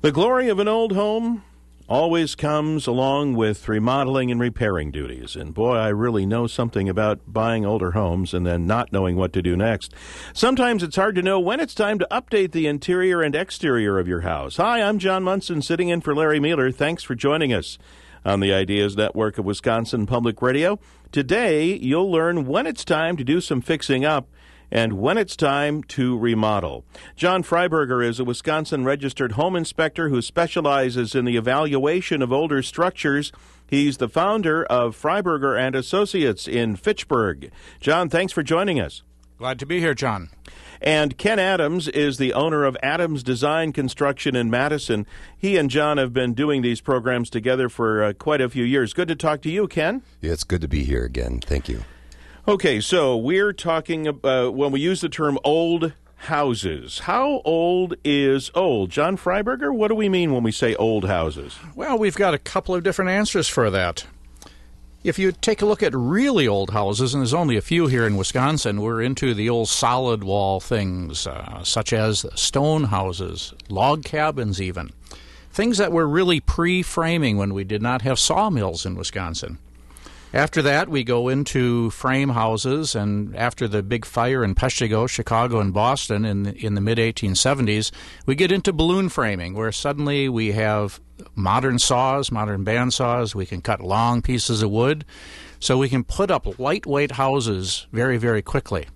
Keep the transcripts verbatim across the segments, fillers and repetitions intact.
The glory of an old home always comes along with remodeling and repairing duties. And boy, I really know something about buying older homes and then not knowing what to do next. Sometimes it's hard to know when it's time to update the interior and exterior of your house. Hi, I'm John Munson, sitting in for Larry Mueller. Thanks for joining us on the Ideas Network of Wisconsin Public Radio. Today, you'll learn when it's time to do some fixing up and when it's time to remodel. John Freiberger is a Wisconsin registered home inspector who specializes in the evaluation of older structures. He's the founder of Freiberger and Associates in Fitchburg. John, thanks for joining us. Glad to be here, John. And Ken Adams is the owner of Adams Design Construction in Madison. He and John have been doing these programs together for uh, quite a few years. Good to talk to you, Ken. Yeah, it's good to be here again. Thank you. Okay, so we're talking about, when we use the term old houses, how old is old? John Freiberger, what do we mean when we say old houses? Well, we've got a couple of different answers for that. If you take a look at really old houses, and there's only a few here in Wisconsin, we're into the old solid wall things, uh, such as stone houses, log cabins even, things that were really pre-framing when we did not have sawmills in Wisconsin. After that, we go into frame houses, and after the big fire in Peshtigo, Chicago, and Boston in the, in the mid eighteen seventies, we get into balloon framing, where suddenly we have modern saws, modern bandsaws. We can cut long pieces of wood, so we can put up lightweight houses very, very quickly.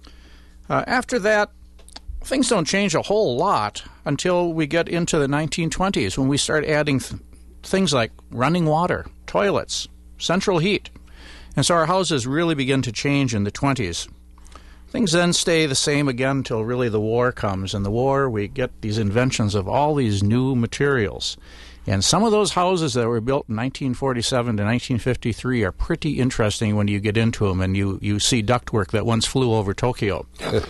Uh, after that, things don't change a whole lot until we get into the nineteen twenties, when we start adding th- things like running water, toilets, central heat. And so our houses really begin to change in the twenties. Things then stay the same again until really the war comes. In the war, we get these inventions of all these new materials. And some of those houses that were built in nineteen forty-seven to nineteen fifty-three are pretty interesting when you get into them and you, you see ductwork that once flew over Tokyo.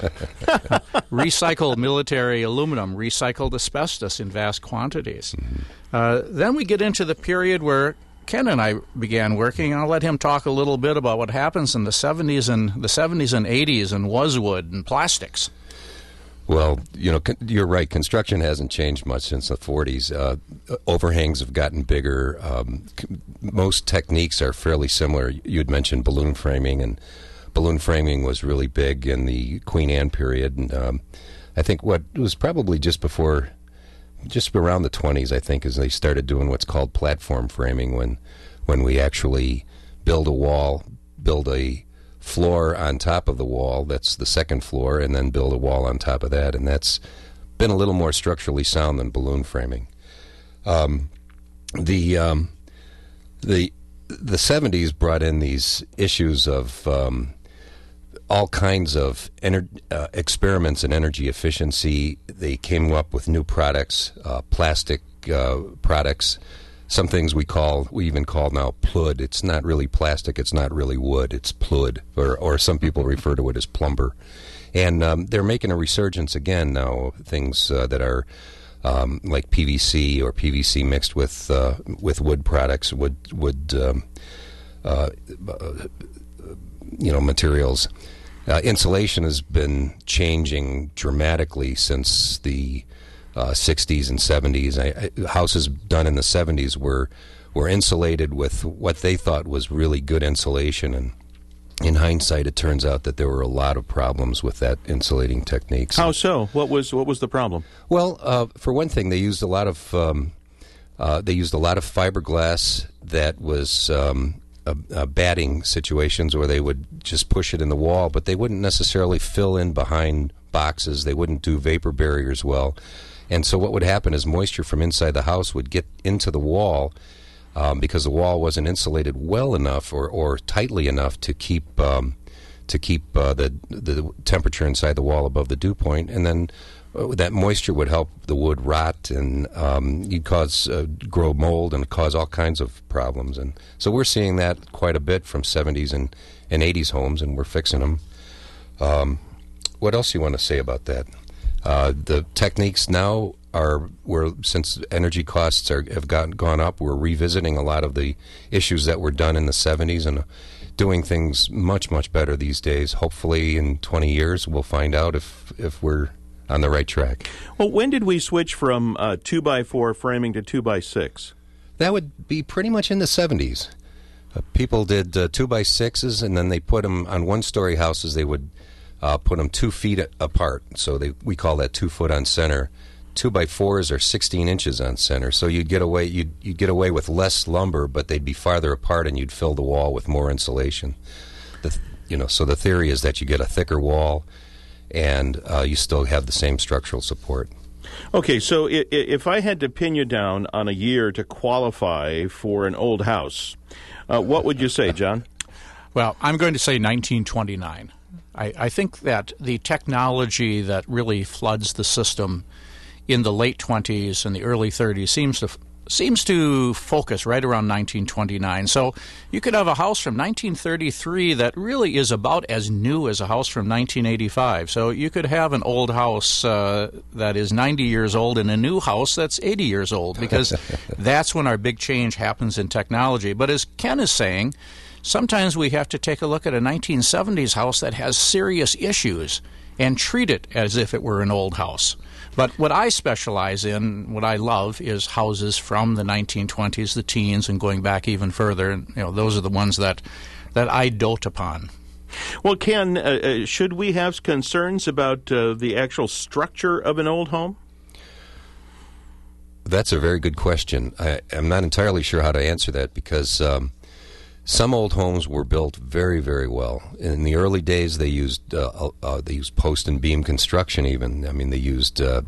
Recycled military aluminum, recycled asbestos in vast quantities. Mm-hmm. Uh, then we get into the period where Ken and I began working. I'll let him talk a little bit about what happens in the seventies and the seventies and eighties and was wood and plastics. Well, you know, you're right. Construction hasn't changed much since the forties. Uh, overhangs have gotten bigger. Um, most techniques are fairly similar. You had mentioned balloon framing, and balloon framing was really big in the Queen Anne period. And um, I think what was probably just before, just around the twenties, I think, is they started doing what's called platform framing, when, when we actually build a wall, build a floor on top of the wall, that's the second floor, and then build a wall on top of that, and that's been a little more structurally sound than balloon framing. Um, the um, the the seventies brought in these issues of um, all kinds of ener- uh, experiments in energy efficiency. They came up with new products, uh, plastic uh, products. Some things we call, we even call now plud. It's not really plastic. It's not really wood. It's plud, or or some people refer to it as plumber. And um, they're making a resurgence again now. Things uh, that are um, like P V C or P V C mixed with uh, with wood products, wood wood um, uh, you know materials. Uh, insulation has been changing dramatically since the Uh, sixties and seventies. I, I, houses done in the seventies were were insulated with what they thought was really good insulation, and in hindsight, it turns out that there were a lot of problems with that insulating techniques. How so? What was what was the problem? Well, uh, for one thing, they used a lot of um, uh, they used a lot of fiberglass that was um, uh, uh, batting situations where they would just push it in the wall, but they wouldn't necessarily fill in behind boxes. They wouldn't do vapor barriers well. And so what would happen is moisture from inside the house would get into the wall um, because the wall wasn't insulated well enough or, or tightly enough to keep um, to keep uh, the the temperature inside the wall above the dew point. And then uh, that moisture would help the wood rot, and um, you'd cause uh, grow mold and cause all kinds of problems. And so we're seeing that quite a bit from seventies and, and eighties homes, and we're fixing them. Um, what else do you want to say about that? Uh, the techniques now are, we're, since energy costs are, have gotten, gone up, we're revisiting a lot of the issues that were done in the seventies and doing things much, much better these days. Hopefully in twenty years we'll find out if, if we're on the right track. Well, when did we switch from uh, two by four framing to two by six? That would be pretty much in the seventies. Uh, people did uh, two by sixes, and then they put them on one-story houses. They would uh, put them two feet a- apart, so they we call that two foot on center. Two by fours are sixteen inches on center, so you'd get away you'd you'd get away with less lumber, but they'd be farther apart, and you'd fill the wall with more insulation. The th- you know, so the theory is that you get a thicker wall, and uh, you still have the same structural support. Okay, so i- i- if I had to pin you down on a year to qualify for an old house, uh, what would you say, John? Well, I'm going to say nineteen twenty-nine. I, I think that the technology that really floods the system in the late twenties and the early thirties seems to seems to focus right around nineteen twenty-nine. So you could have a house from nineteen thirty-three that really is about as new as a house from nineteen eighty-five. So you could have an old house uh, that is ninety years old and a new house that's eighty years old, because that's when our big change happens in technology. But as Ken is saying, sometimes we have to take a look at a nineteen seventies house that has serious issues and treat it as if it were an old house. But what I specialize in, what I love, is houses from the nineteen twenties, the teens, and going back even further. And you know, those are the ones that that I dote upon. Well, Ken, uh, uh, should we have concerns about uh, the actual structure of an old home? That's a very good question. I, I'm not entirely sure how to answer that, because um, some old homes were built very, very well. In the early days, they used uh, uh, they used post and beam construction. Even I mean, they used uh,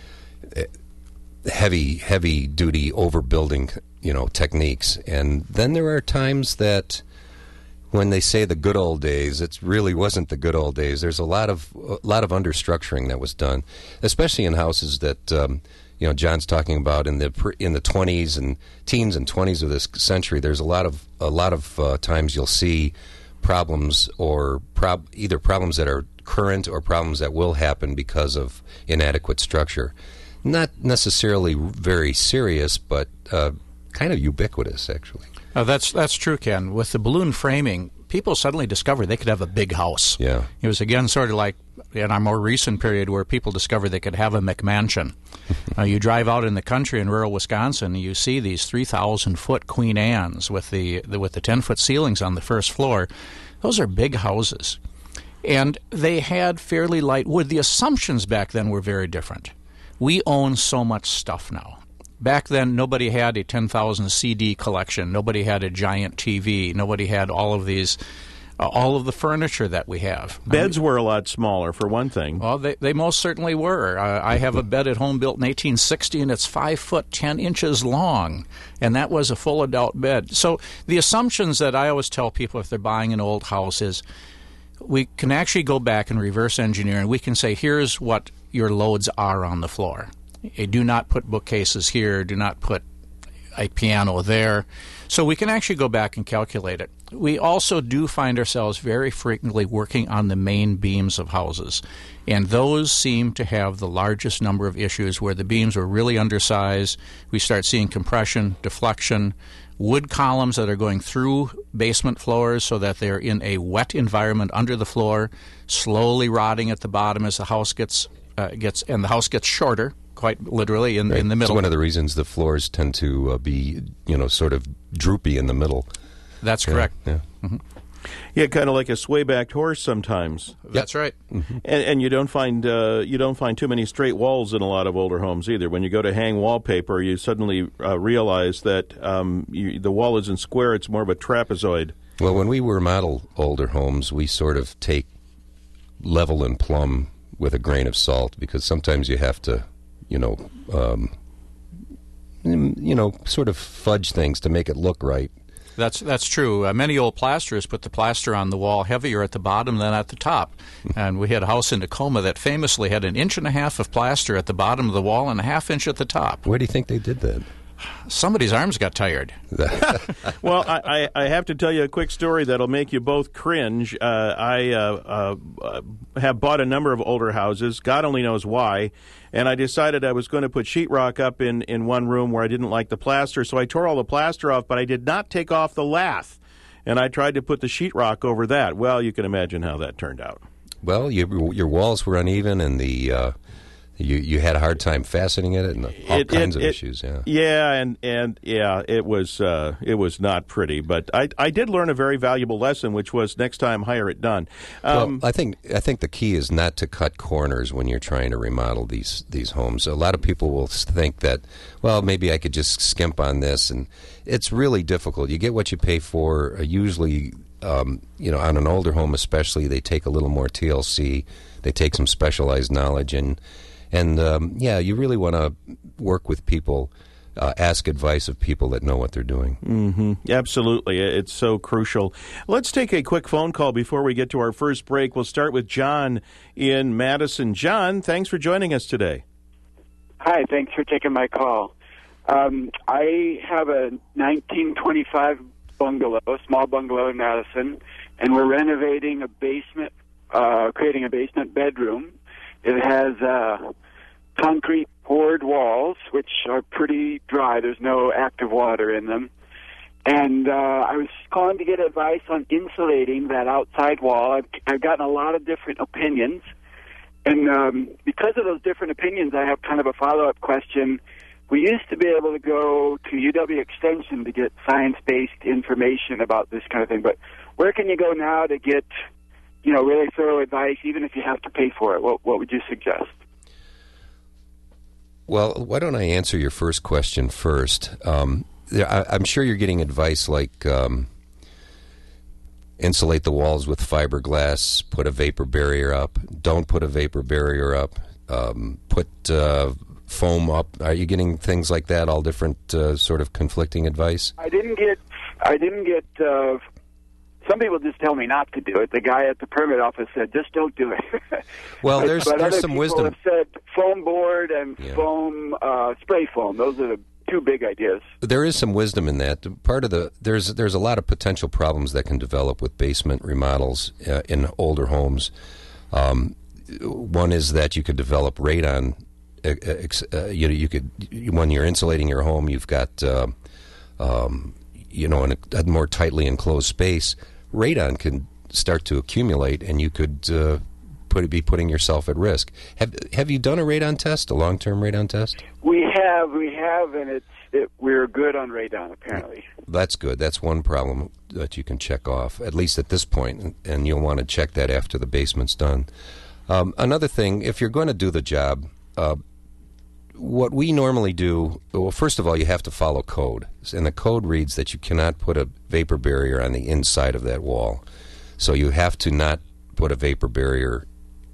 heavy, heavy duty overbuilding, you know, techniques. And then there are times that, when they say the good old days, it really wasn't the good old days. There's a lot of a lot of understructuring that was done, especially in houses that um, you know John's talking about in the in the twenties and teens and twenties of this century. There's a lot of a lot of uh, times you'll see problems, or prob- either problems that are current or problems that will happen because of inadequate structure. Not necessarily very serious, but uh, kind of ubiquitous, actually. Uh, that's that's true, Ken. With the balloon framing, people suddenly discovered they could have a big house. Yeah. It was, again, sort of like in our more recent period where people discovered they could have a McMansion. uh, you drive out in the country in rural Wisconsin, and you see these three thousand foot Queen Anne's with the, the with the ten foot ceilings on the first floor. Those are big houses. And they had fairly light wood. The assumptions back then were very different. We own so much stuff now. Back then, nobody had a ten thousand C D collection. Nobody had a giant T V. Nobody had all of these, uh, all of the furniture that we have. Beds were a lot smaller, for one thing. Well, they, they most certainly were. Uh, I have a bed at home built in eighteen sixty, and it's five foot ten inches long, and that was a full adult bed. So the assumptions that I always tell people if they're buying an old house is, we can actually go back and reverse engineer, and we can say, here's what your loads are on the floor. Do not put bookcases here. Do not put a piano there. So we can actually go back and calculate it. We also do find ourselves very frequently working on the main beams of houses, and those seem to have the largest number of issues where the beams are really undersized. We start seeing compression, deflection, wood columns that are going through basement floors so that they're in a wet environment under the floor, slowly rotting at the bottom as the house gets uh, gets and the house gets shorter. Quite literally in, right. in the middle. It's one of the reasons the floors tend to uh, be, you know, sort of droopy in the middle. That's correct. Yeah, yeah. Mm-hmm. Yeah, kind of like a sway-backed horse sometimes. That's right. Mm-hmm. And, and you don't find uh, you don't find too many straight walls in a lot of older homes either. When you go to hang wallpaper, you suddenly uh, realize that um, you, the wall isn't square; it's more of a trapezoid. Well, when we remodel older homes, we sort of take level and plumb with a grain of salt, because sometimes you have to, you know, um, you know, sort of fudge things to make it look right. That's that's true. Uh, many old plasterers put the plaster on the wall heavier at the bottom than at the top. And we had a house in Tacoma that famously had an inch and a half of plaster at the bottom of the wall and a half inch at the top. Where do you think they did that? Somebody's arms got tired. Well, I, I, I have to tell you a quick story that'll make you both cringe. Uh, I uh, uh, have bought a number of older houses, God only knows why, and I decided I was going to put sheetrock up in, in one room where I didn't like the plaster, so I tore all the plaster off, but I did not take off the lath, and I tried to put the sheetrock over that. Well, you can imagine how that turned out. Well, you, your walls were uneven, and the uh, You you had a hard time fastening it, and all It- kinds it- of it- issues. Yeah. Yeah, and, and yeah, it was uh, it was not pretty, but I I did learn a very valuable lesson, which was next time hire it done. Um, Well, I think I think the key is not to cut corners when you're trying to remodel these these homes. A lot of people will think that, well, maybe I could just skimp on this, and it's really difficult. You get what you pay for. Uh, usually, um, you know, on an older home especially, they take a little more T L C. They take some specialized knowledge, and and um, yeah, you really want to work with people. Uh, ask advice of people that know what they're doing. Mm-hmm. Absolutely. It's so crucial. Let's take a quick phone call before we get to our first break. We'll start with John in Madison. John, thanks for joining us today. Hi, thanks for taking my call. Um, I have a nineteen twenty-five bungalow, a small bungalow in Madison, and we're renovating a basement, uh, creating a basement bedroom. It has uh, concrete poured walls, which are pretty dry. There's no active water in them. And uh, I was calling to get advice on insulating that outside wall. I've, I've gotten a lot of different opinions. And um, because of those different opinions, I have kind of a follow-up question. We used to be able to go to U W Extension to get science-based information about this kind of thing. But where can you go now to get, you know, really thorough advice, even if you have to pay for it? What, what would you suggest? Well, why don't I answer your first question first? Um, I, I'm sure you're getting advice like um, insulate the walls with fiberglass, put a vapor barrier up, don't put a vapor barrier up, um, put uh, foam up. Are you getting things like that? All different uh, sort of conflicting advice? I didn't get, I didn't get, uh, some people just tell me not to do it. The guy at the permit office said, just don't do it. Well, but, there's but there's other some people wisdom. have said foam board and Yeah. foam, uh, spray foam. Those are the two big ideas. There is some wisdom in that. Part of the there's there's a lot of potential problems that can develop with basement remodels uh, in older homes. Um, one is that you could develop radon. Uh, ex- uh, you you could when you're insulating your home, you've got uh, um, you know in a, a more tightly enclosed space. Radon can start to accumulate, and you could uh, put be putting yourself at risk. Have Have you done a radon test, a long term radon test? We have, we have, and it's it, we're good on radon apparently. That's good. That's one problem that you can check off, at least at this point, and, and you'll want to check that after the basement's done. Um, another thing, if you're going to do the job, uh, what we normally do, well, first of all, you have to follow code. And the code reads that you cannot put a vapor barrier on the inside of that wall. So you have to not put a vapor barrier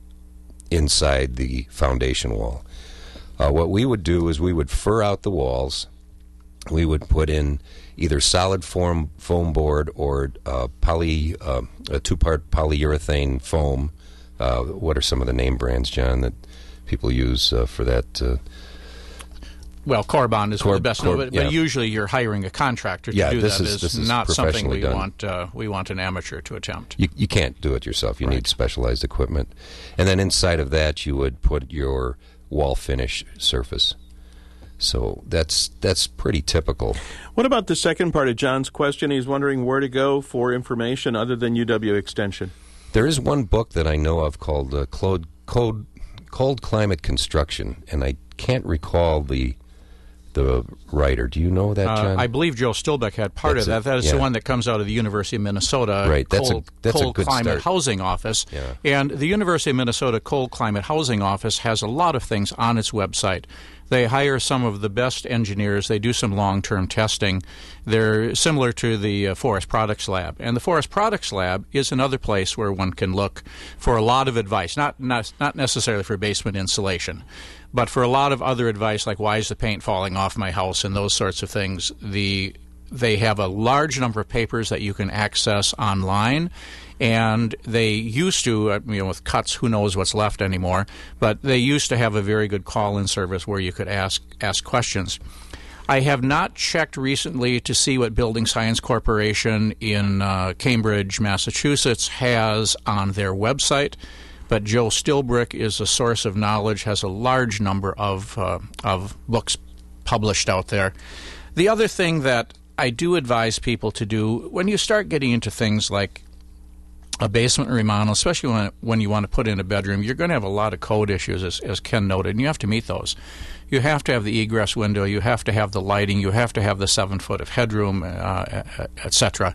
inside the foundation wall. Uh, what we would do is we would fur out the walls. We would put in either solid foam, foam board or uh, poly, uh, a two-part polyurethane foam. Uh, what are some of the name brands, John, that people use uh, for that? Uh, Well, Corbond is Cor- the best, Cor- but, yeah. but usually you're hiring a contractor to Yeah, do this that. is- Is this is not something professionally we done. want. Uh, we want an amateur to attempt. you, you can't do it yourself. You Right. need specialized equipment. And then inside of that, you would put your wall finish surface. So that's that's pretty typical. What about the second part of John's question? He's wondering where to go for information other than U W Extension. There is one book that I know of called uh, Cold, Cold, Cold Climate Construction, and I can't recall the the writer. Do you know that, Uh, John? I believe Joe Stillbeck had part That's of that. it, That is yeah. the one that comes out of the University of Minnesota Right, that's a- Cold, that's a Cold good Climate start. Housing Office. Yeah. And the University of Minnesota Cold Climate Housing Office has a lot of things on its website. They hire some of the best engineers. They do some long-term testing. They're similar to the uh, Forest Products Lab. And the Forest Products Lab is another place where one can look for a lot of advice, not not, not necessarily for basement insulation, but for a lot of other advice like why is the paint falling off my house and those sorts of things. The They have a large number of papers that you can access online. And they used to, uh, you know, with cuts, who knows what's left anymore, but they used to have a very good call-in service where you could ask ask questions. I have not checked recently to see what Building Science Corporation in uh, Cambridge, Massachusetts has on their website, but Joe Stillbrick is a source of knowledge, has a large number of uh, of books published out there. The other thing that I do advise people to do when you start getting into things like a basement remodel, especially when, when you want to put in a bedroom, you're going to have a lot of code issues, as, as Ken noted, and you have to meet those. You have to have the egress window, you have to have the lighting, you have to have the seven foot of headroom, uh, et cetera.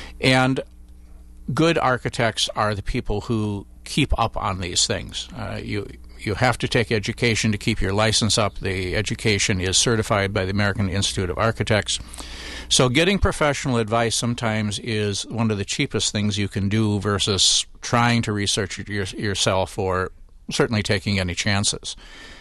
And good architects are the people who keep up on these things. Uh, you you have to take education to keep your license up. The education is certified by the American Institute of Architects. So getting professional advice sometimes is one of the cheapest things you can do versus trying to research it your, yourself or certainly taking any chances.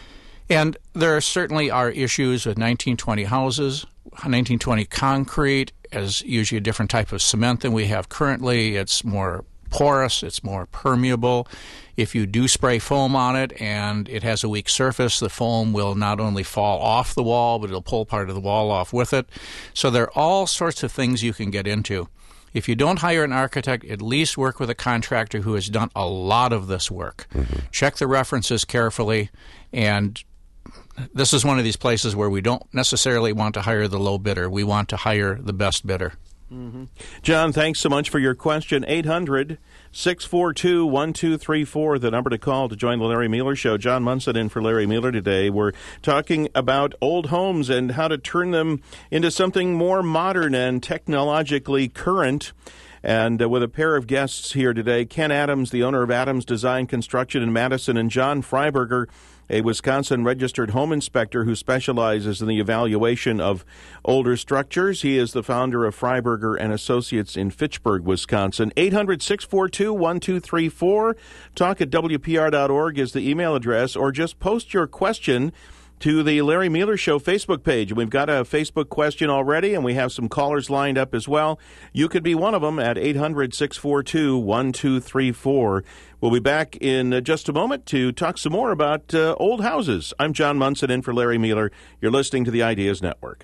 And there certainly are issues with nineteen twenty houses. nineteen twenty concrete is usually a different type of cement than we have currently. It's more porous, it's more permeable. If you do spray foam on it and it has a weak surface, the foam will not only fall off the wall, but it'll pull part of the wall off with it. So there are all sorts of things you can get into. If you don't hire an architect, at least work with a contractor who has done a lot of this work. Mm-hmm. Check the references carefully, and this is one of these places where we don't necessarily want to hire the low bidder. We want to hire the best bidder. Mm-hmm. John, thanks so much for your question. eight hundred, six four two, one two three four, the number to call to join the Larry Mueller Show. John Munson in for Larry Mueller today. We're talking about old homes and how to turn them into something more modern and technologically current. And uh, with a pair of guests here today, Ken Adams, the owner of Adams Design Construction in Madison, and John Freiberger, a Wisconsin-registered home inspector who specializes in the evaluation of older structures. He is the founder of Freiberger and Associates in Fitchburg, Wisconsin. eight hundred, six four two, one two three four. Talk at W P R dot org is the email address, or just post your question to the Larry Mueller Show Facebook page. We've got a Facebook question already, and we have some callers lined up as well. You could be one of them at eight hundred, six four two, one two three four. We'll be back in just a moment to talk some more about uh, old houses. I'm John Munson in for Larry Mueller. You're listening to the Ideas Network.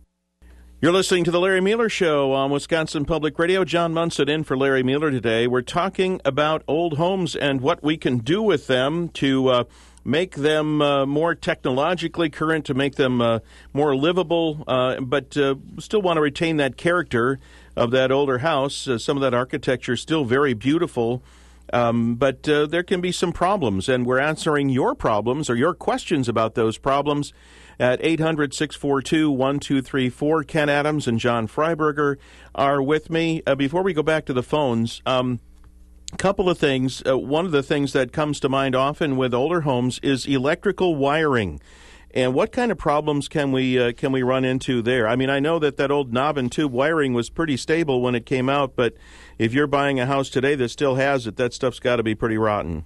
You're listening to the Larry Mueller Show on Wisconsin Public Radio. John Munson in for Larry Mueller today. We're talking about old homes and what we can do with them to uh, make them uh, more technologically current, to make them uh, more livable, uh, but uh, still want to retain that character of that older house. Uh, some of that architecture is still very beautiful. Um, but uh, there can be some problems, and we're answering your problems or your questions about those problems at eight hundred, six four two, one two three four. Ken Adams and John Freiberger are with me. Uh, before we go back to the phones, um, a couple of things. Uh, one of the things that comes to mind often with older homes is electrical wiring. And what kind of problems can we uh, can we run into there? I mean, I know that that old knob and tube wiring was pretty stable when it came out, but if you're buying a house today that still has it, that stuff's got to be pretty rotten.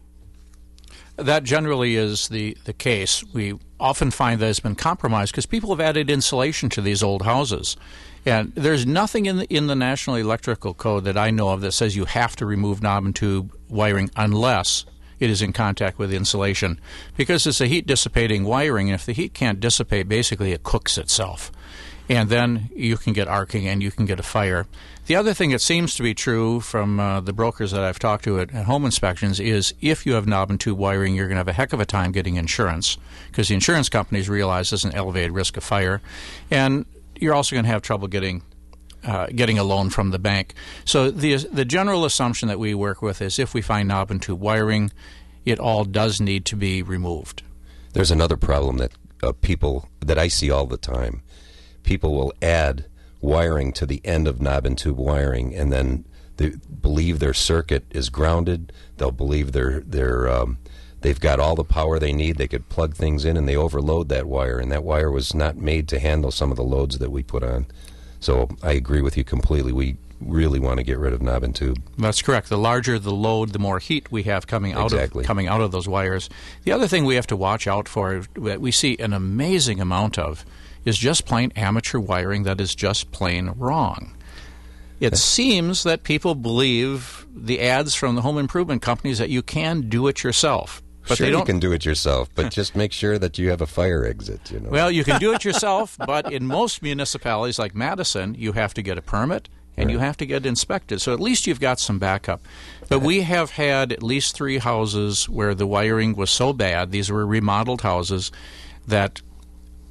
That generally is the, the case. We often find that it's been compromised because people have added insulation to these old houses. And there's nothing in the, in the National Electrical Code that I know of that says you have to remove knob and tube wiring unless it is in contact with insulation, because it's a heat-dissipating wiring, and if the heat can't dissipate, basically it cooks itself. And then you can get arcing and you can get a fire. The other thing that seems to be true from uh, the brokers that I've talked to at, at home inspections is if you have knob and tube wiring, you're going to have a heck of a time getting insurance, because the insurance companies realize there's an elevated risk of fire. And you're also going to have trouble getting Uh, getting a loan from the bank. So the the general assumption that we work with is if we find knob and tube wiring, it all does need to be removed. There's another problem that uh, people, that I see all the time. People will add wiring to the end of knob and tube wiring, and then they believe their circuit is grounded. They'll believe they're, they're, um, they've got all the power they need. They could plug things in, and they overload that wire, and that wire was not made to handle some of the loads that we put on. So I agree with you completely. We really want to get rid of knob and tube. That's correct. The larger the load, the more heat we have coming out exactly. of coming out of those wires. The other thing we have to watch out for, that we see an amazing amount of, is just plain amateur wiring that is just plain wrong. It seems that people believe the ads from the home improvement companies that you can do it yourself. But sure, they don't... you can do it yourself, but just make sure that you have a fire exit. You know. Well, you can do it yourself, but in most municipalities like Madison, you have to get a permit and right. you have to get inspected. So at least you've got some backup. But we have had at least three houses where the wiring was so bad, these were remodeled houses, that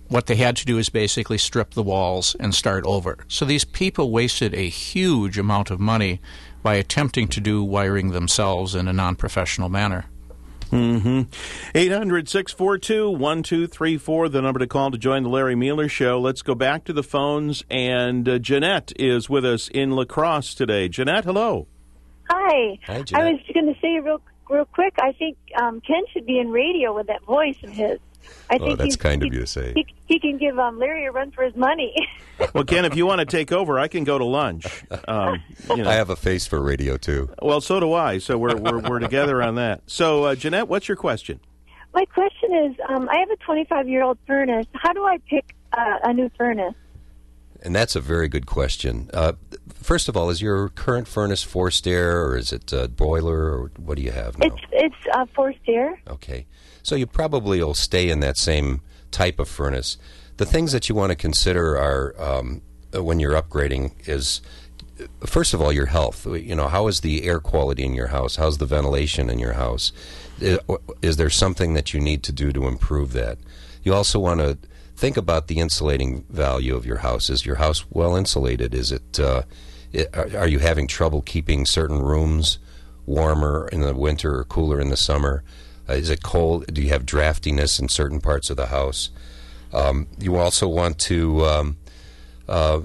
what they had to do is basically strip the walls and start over. So these people wasted a huge amount of money by attempting to do wiring themselves in a non-professional manner. Mm-hmm. eight hundred, six four two, one two three four, the number to call to join the Larry Mueller Show. Let's go back to the phones, and uh, Jeanette is with us in La Crosse today. Jeanette, hello. Hi. Hi, Jeanette. I was going to say real real quick, I think um, Ken should be in radio with that voice of his. I Oh, think that's he's- kind of he- you to say. He, he can give um, Larry a run for his money. Well, Ken, if you want to take over, I can go to lunch. Um, you know. I have a face for radio, too. Well, so do I, so we're, we're, we're together on that. So, uh, Jeanette, what's your question? My question is, um, I have a twenty-five-year-old furnace. How do I pick uh, a new furnace? And that's a very good question. Uh, first of all, is your current furnace forced air, or is it uh, boiler, or what do you have now? It's it's uh, forced air. Okay. So you probably will stay in that same type of furnace. The things that you want to consider are, um, when you're upgrading, is, first of all, your health. You know, how is the air quality in your house? How's the ventilation in your house? Is, is there something that you need to do to improve that? You also want to think about the insulating value of your house. Is your house well insulated? Is it, uh, it are, are you having trouble keeping certain rooms warmer in the winter or cooler in the summer? Uh, is it cold? Do you have draftiness in certain parts of the house? Um, you also want to um, uh,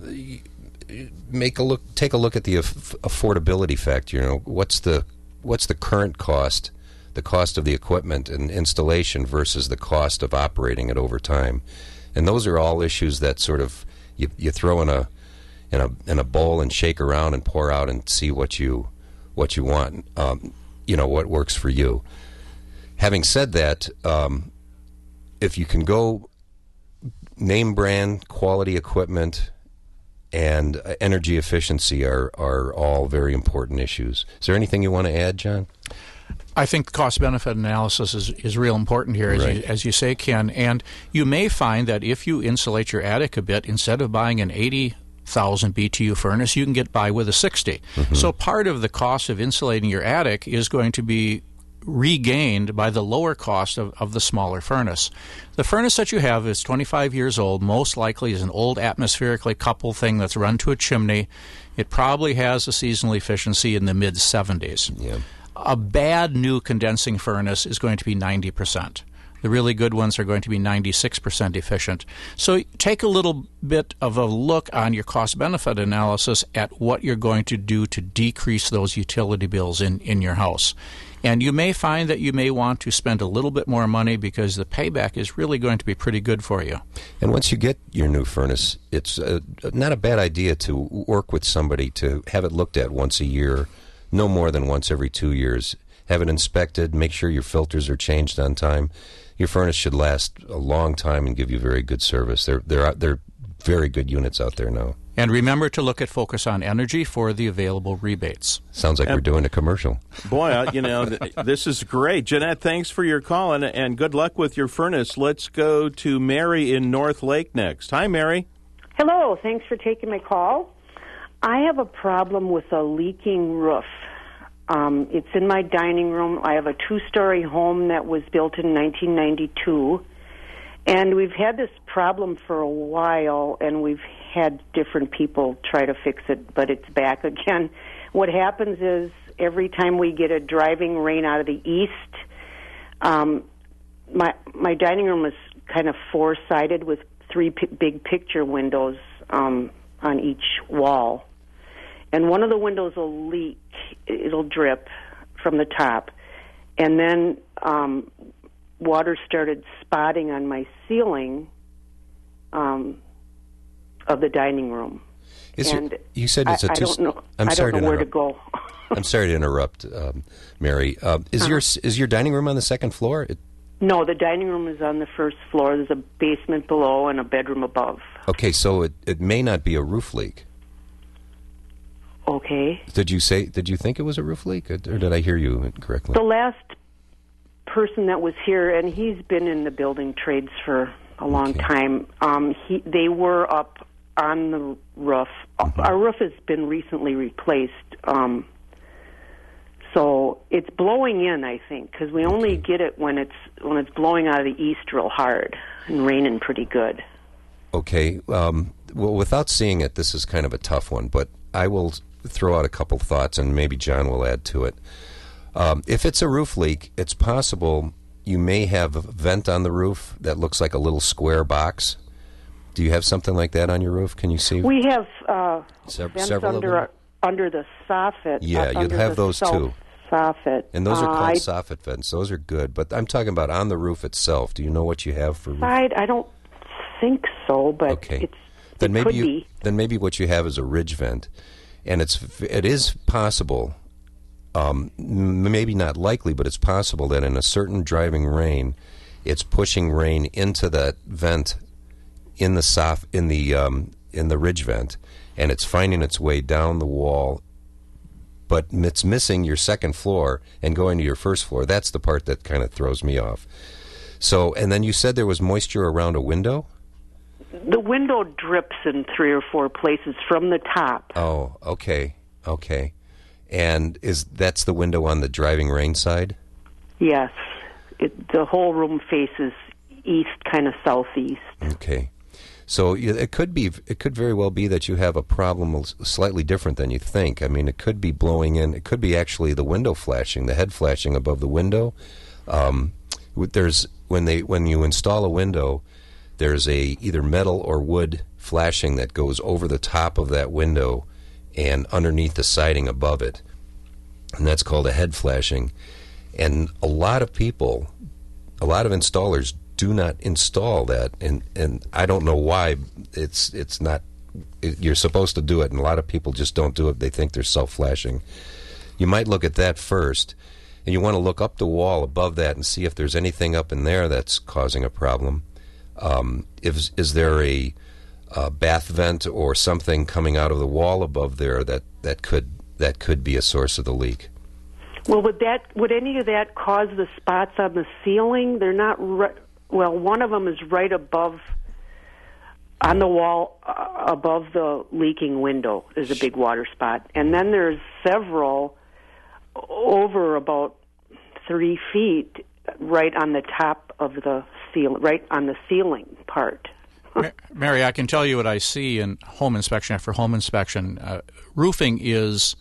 make a look, take a look at the aff- affordability factor. You know, what's the what's the current cost, the cost of the equipment and installation versus the cost of operating it over time, and those are all issues that sort of you, you throw in a in a in a bowl and shake around and pour out and see what you what you want. Um, you know, what works for you. Having said that, um, if you can go name brand, quality equipment, and uh, energy efficiency are, are all very important issues. Is there anything you want to add, John? I think cost-benefit analysis is, is real important here, as, Right. you, as you say, Ken. And you may find that if you insulate your attic a bit, instead of buying an eighty thousand B T U furnace, you can get by with a sixty. Mm-hmm. So part of the cost of insulating your attic is going to be regained by the lower cost of, of the smaller furnace. The furnace that you have is twenty-five years old, most likely is an old atmospherically coupled thing that's run to a chimney. It probably has a seasonal efficiency in the mid seventies. Yeah. A bad new condensing furnace is going to be ninety percent. The really good ones are going to be ninety-six percent efficient. So take a little bit of a look on your cost-benefit analysis at what you're going to do to decrease those utility bills in, in your house. And you may find that you may want to spend a little bit more money because the payback is really going to be pretty good for you. And once you get your new furnace, it's uh, not a bad idea to work with somebody to have it looked at once a year, no more than once every two years. Have it inspected, make sure your filters are changed on time. Your furnace should last a long time and give you very good service. There, there are there are very good units out there now. And remember to look at Focus on Energy for the available rebates. Sounds like Um, we're doing a commercial. Boy, uh, you know, th- this is great. Jeanette, thanks for your call, and, and good luck with your furnace. Let's go to Mary in North Lake next. Hi, Mary. Hello, thanks for taking my call. I have a problem with a leaking roof. Um, it's in my dining room. I have a two-story home that was built in nineteen ninety-two, and we've had this problem for a while, and we've had different people try to fix it, but it's back again. What happens is every time we get a driving rain out of the east, um, my my dining room is kind of four-sided with three p- big picture windows um, on each wall. And one of the windows will leak. It'll drip from the top. And then um, water started spotting on my ceiling um, of the dining room. Is and your, you said it's I, a I two. don't know, I'm I sorry don't know to where to interrupt. go. I'm sorry to interrupt, um, Mary. Uh, is Uh-huh. your is your dining room on the second floor? It, No, the dining room is on the first floor. There's a basement below and a bedroom above. okay, so it, it may not be a roof leak. Okay. Did you say? Did you think it was a roof leak, or did I hear you incorrectly? The last person that was here, and he's been in the building trades for a long Okay. time, um, he, they were up on the roof. Mm-hmm. Our roof has been recently replaced, um, So it's blowing in, I think, because we only get it when it's when it's blowing out of the east real hard and raining pretty good. Okay. Um, well, without seeing it, this is kind of a tough one, but I will throw out a couple thoughts, and maybe John will add to it. Um, if it's a roof leak, it's possible you may have a vent on the roof that looks like a little square box. Do you have something like that on your roof? Can you see? We have uh, Se- vents several under of them? under the soffit. Yeah, uh, you'd under have the those self too. Soffit. And those are uh, called I, soffit vents. Those are good. But I'm talking about on the roof itself. Do you know what you have for roof? Side, I don't think so, but Okay. it's Then it maybe could you be. then maybe what you have is a ridge vent, and it's it is possible, um, m- maybe not likely, but it's possible that in a certain driving rain, it's pushing rain into that vent in the soft in the um, in the ridge vent, and it's finding its way down the wall, but it's missing your second floor and going to your first floor. That's the part that kind of throws me off. So, and then you said there was moisture around a window? The window drips in three or four places from the top. Oh, okay, okay. And is that's the window on the driving rain side? Yes. It, the whole room faces east, kind of southeast. Okay. So yeah, it could be, it could very well be that you have a problem s- slightly different than you think. I mean, it could be blowing in. It could be actually the window flashing, the head flashing above the window. Um, with- there's when they when you install a window, there's a either metal or wood flashing that goes over the top of that window and underneath the siding above it, and that's called a head flashing. And a lot of people, a lot of installers do not install that, and, and I don't know why. It's it's not. It, you're supposed to do it, and a lot of people just don't do it. They think they're self-flashing. You might look at that first, and you want to look up the wall above that and see if there's anything up in there that's causing a problem. Um, if, is there a, a bath vent or something coming out of the wall above there that, that could that could be a source of the leak? Well, would that would any of that cause the spots on the ceiling? They're not. Right, well, one of them is right above, on the wall uh, above the leaking window. Is a big water spot, and then there's several over about three feet right on the top of the ceiling, right on the ceiling part. Ma- Mary, I can tell you what I see in home inspection after home inspection. Uh, roofing is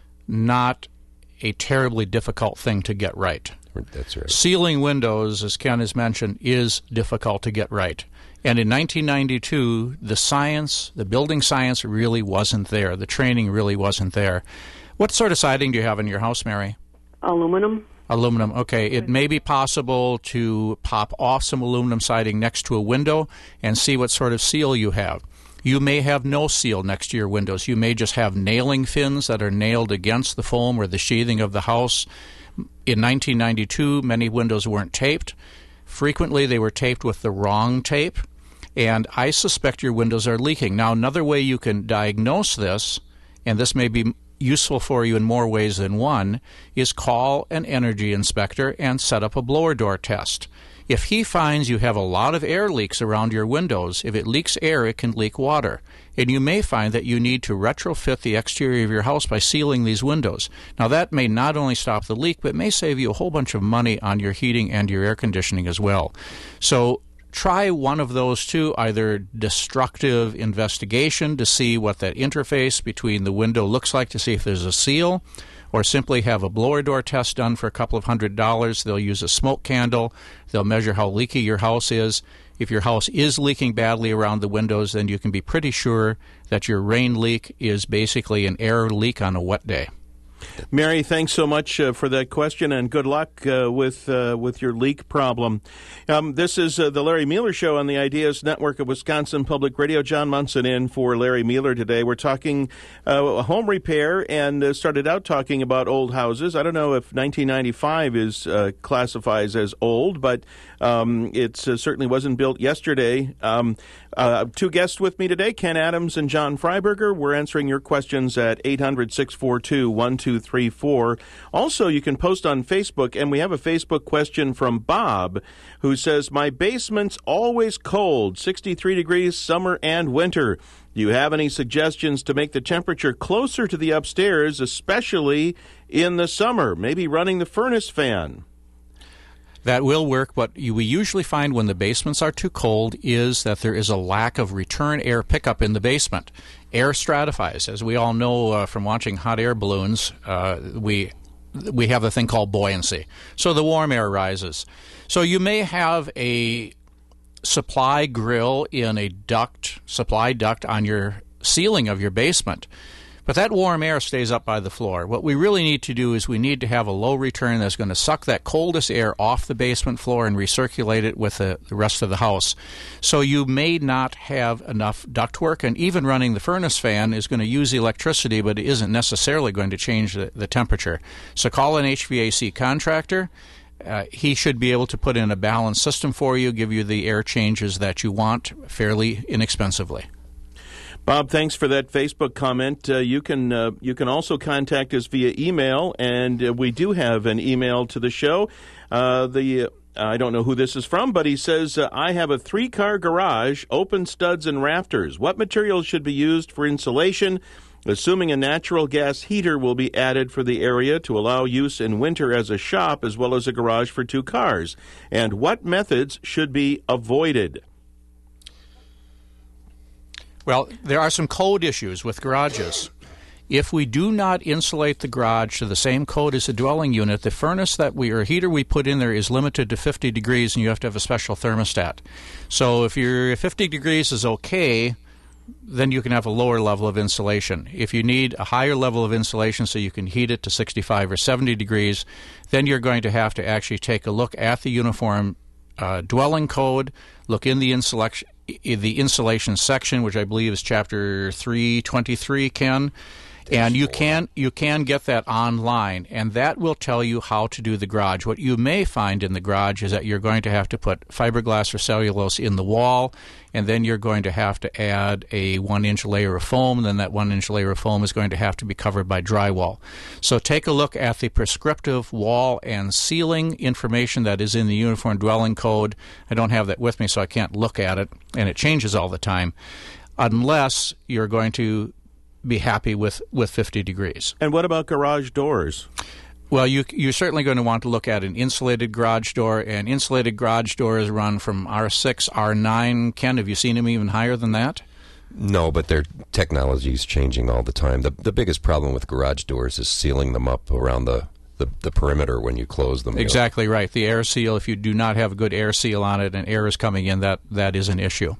not a terribly difficult thing to get right. That's right. Ceiling windows, as Ken has mentioned, is difficult to get right. And in nineteen ninety-two, the science, the building science really wasn't there. The training really wasn't there. What sort of siding do you have in your house, Mary? Aluminum. Aluminum. Okay. It may be possible to pop off some aluminum siding next to a window and see what sort of seal you have. You may have no seal next to your windows. You may just have nailing fins that are nailed against the foam or the sheathing of the house. In nineteen ninety-two, many windows weren't taped. Frequently, they were taped with the wrong tape, and I suspect your windows are leaking. Now, another way you can diagnose this, and this may be useful for you in more ways than one, is call an energy inspector and set up a blower door test. If he finds you have a lot of air leaks around your windows, if it leaks air, it can leak water. And you may find that you need to retrofit the exterior of your house by sealing these windows. Now, that may not only stop the leak, but may save you a whole bunch of money on your heating and your air conditioning as well. So try one of those two, either destructive investigation to see what that interface between the window looks like to see if there's a seal, or simply have a blower door test done for a couple of hundred dollars. They'll use a smoke candle. They'll measure how leaky your house is. If your house is leaking badly around the windows, then you can be pretty sure that your rain leak is basically an air leak on a wet day. Mary, thanks so much uh, for that question, and good luck uh, with uh, with your leak problem. Um, this is uh, the Larry Mueller Show on the Ideas Network of Wisconsin Public Radio. John Munson in for Larry Mueller today. We're talking uh, home repair, and uh, started out talking about old houses. I don't know if nineteen ninety-five is uh, classifies as old, but um, it uh, certainly wasn't built yesterday. Um, uh, two guests with me today, Ken Adams and John Freiberger. We're answering your questions at eight hundred, six four two, one two two three four. Also, you can post on Facebook, and we have a Facebook question from Bob, who says, my basement's always cold, sixty-three degrees summer and winter. Do you have any suggestions to make the temperature closer to the upstairs, especially in the summer? Maybe running the furnace fan. That will work. What you, we usually find when the basements are too cold is that there is a lack of return air pickup in the basement. Air stratifies. As we all know uh, from watching hot air balloons, uh, we we have a thing called buoyancy. So the warm air rises. So you may have a supply grill in a duct, supply duct on your ceiling of your basement. But that warm air stays up by the floor. What we really need to do is we need to have a low return that's going to suck that coldest air off the basement floor and recirculate it with the, the rest of the house. So you may not have enough ductwork, and even running the furnace fan is going to use electricity, but it isn't necessarily going to change the, the temperature. So call an H V A C contractor. Uh, he should be able to put in a balanced system for you, give you the air changes that you want fairly inexpensively. Bob, thanks for that Facebook comment. Uh, you can uh, you can also contact us via email, and uh, we do have an email to the show. Uh, the uh, I don't know who this is from, but he says, uh, I have a three-car garage, open studs and rafters. What materials should be used for insulation, assuming a natural gas heater will be added for the area to allow use in winter as a shop as well as a garage for two cars? And what methods should be avoided? Well, there are some code issues with garages. If we do not insulate the garage to the same code as the dwelling unit, the furnace that we or heater we put in there is limited to fifty degrees, and you have to have a special thermostat. So if your fifty degrees is okay, then you can have a lower level of insulation. If you need a higher level of insulation so you can heat it to sixty-five or seventy degrees, then you're going to have to actually take a look at the uniform uh, dwelling code, look in the insulation the insulation section, which I believe is chapter three twenty-three, Ken, and you can you can get that online, and that will tell you how to do the garage. What you may find in the garage is that you're going to have to put fiberglass or cellulose in the wall, and then you're going to have to add a one-inch layer of foam, and then that one-inch layer of foam is going to have to be covered by drywall. So take a look at the prescriptive wall and ceiling information that is in the Uniform Dwelling Code. I don't have that with me, so I can't look at it, and it changes all the time, unless you're going to be happy with, with fifty degrees. And what about garage doors? Well, you, you're certainly going to want to look at an insulated garage door, and insulated garage doors run from R six, R nine. Ken, have you seen them even higher than that? No, but their technology is changing all the time. The the biggest problem with garage doors is sealing them up around the, the, the perimeter when you close them. Exactly right. The air seal, if you do not have a good air seal on it and air is coming in, that, that is an issue.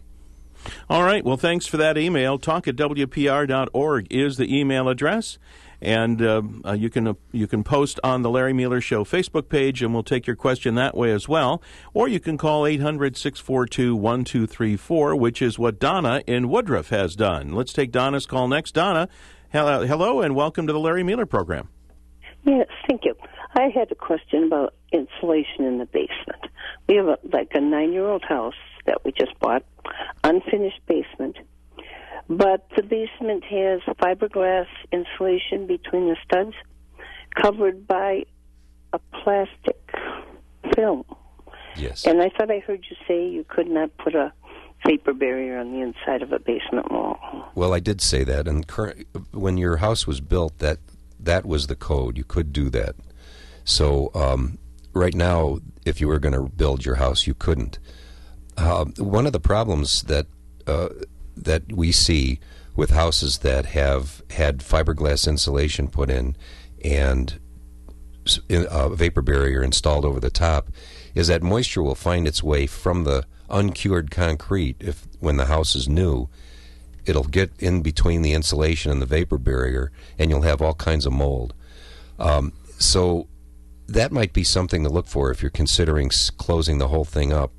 All right. Well, thanks for that email. talk at W P R dot org is the email address. And uh, uh, you can uh, you can post on the Larry Mueller Show Facebook page, and we'll take your question that way as well. Or you can call eight hundred, six four two, one two three four, which is what Donna in Woodruff has done. Let's take Donna's call next. Donna, hello, hello and welcome to the Larry Mueller program. Yes, thank you. I had a question about insulation in the basement. We have a, like a nine-year-old house that we just bought, unfinished basement. But the basement has fiberglass insulation between the studs, covered by a plastic film. Yes. And I thought I heard you say you could not put a vapor barrier on the inside of a basement wall. Well, I did say that, and current, when your house was built, that that was the code. You could do that. So um, right now, if you were going to build your house, you couldn't. Uh, one of the problems that uh, that we see with houses that have had fiberglass insulation put in and a vapor barrier installed over the top is that moisture will find its way from the uncured concrete. If when the house is new, it'll get in between the insulation and the vapor barrier, and you'll have all kinds of mold. Um, so that might be something to look for if you're considering s- closing the whole thing up.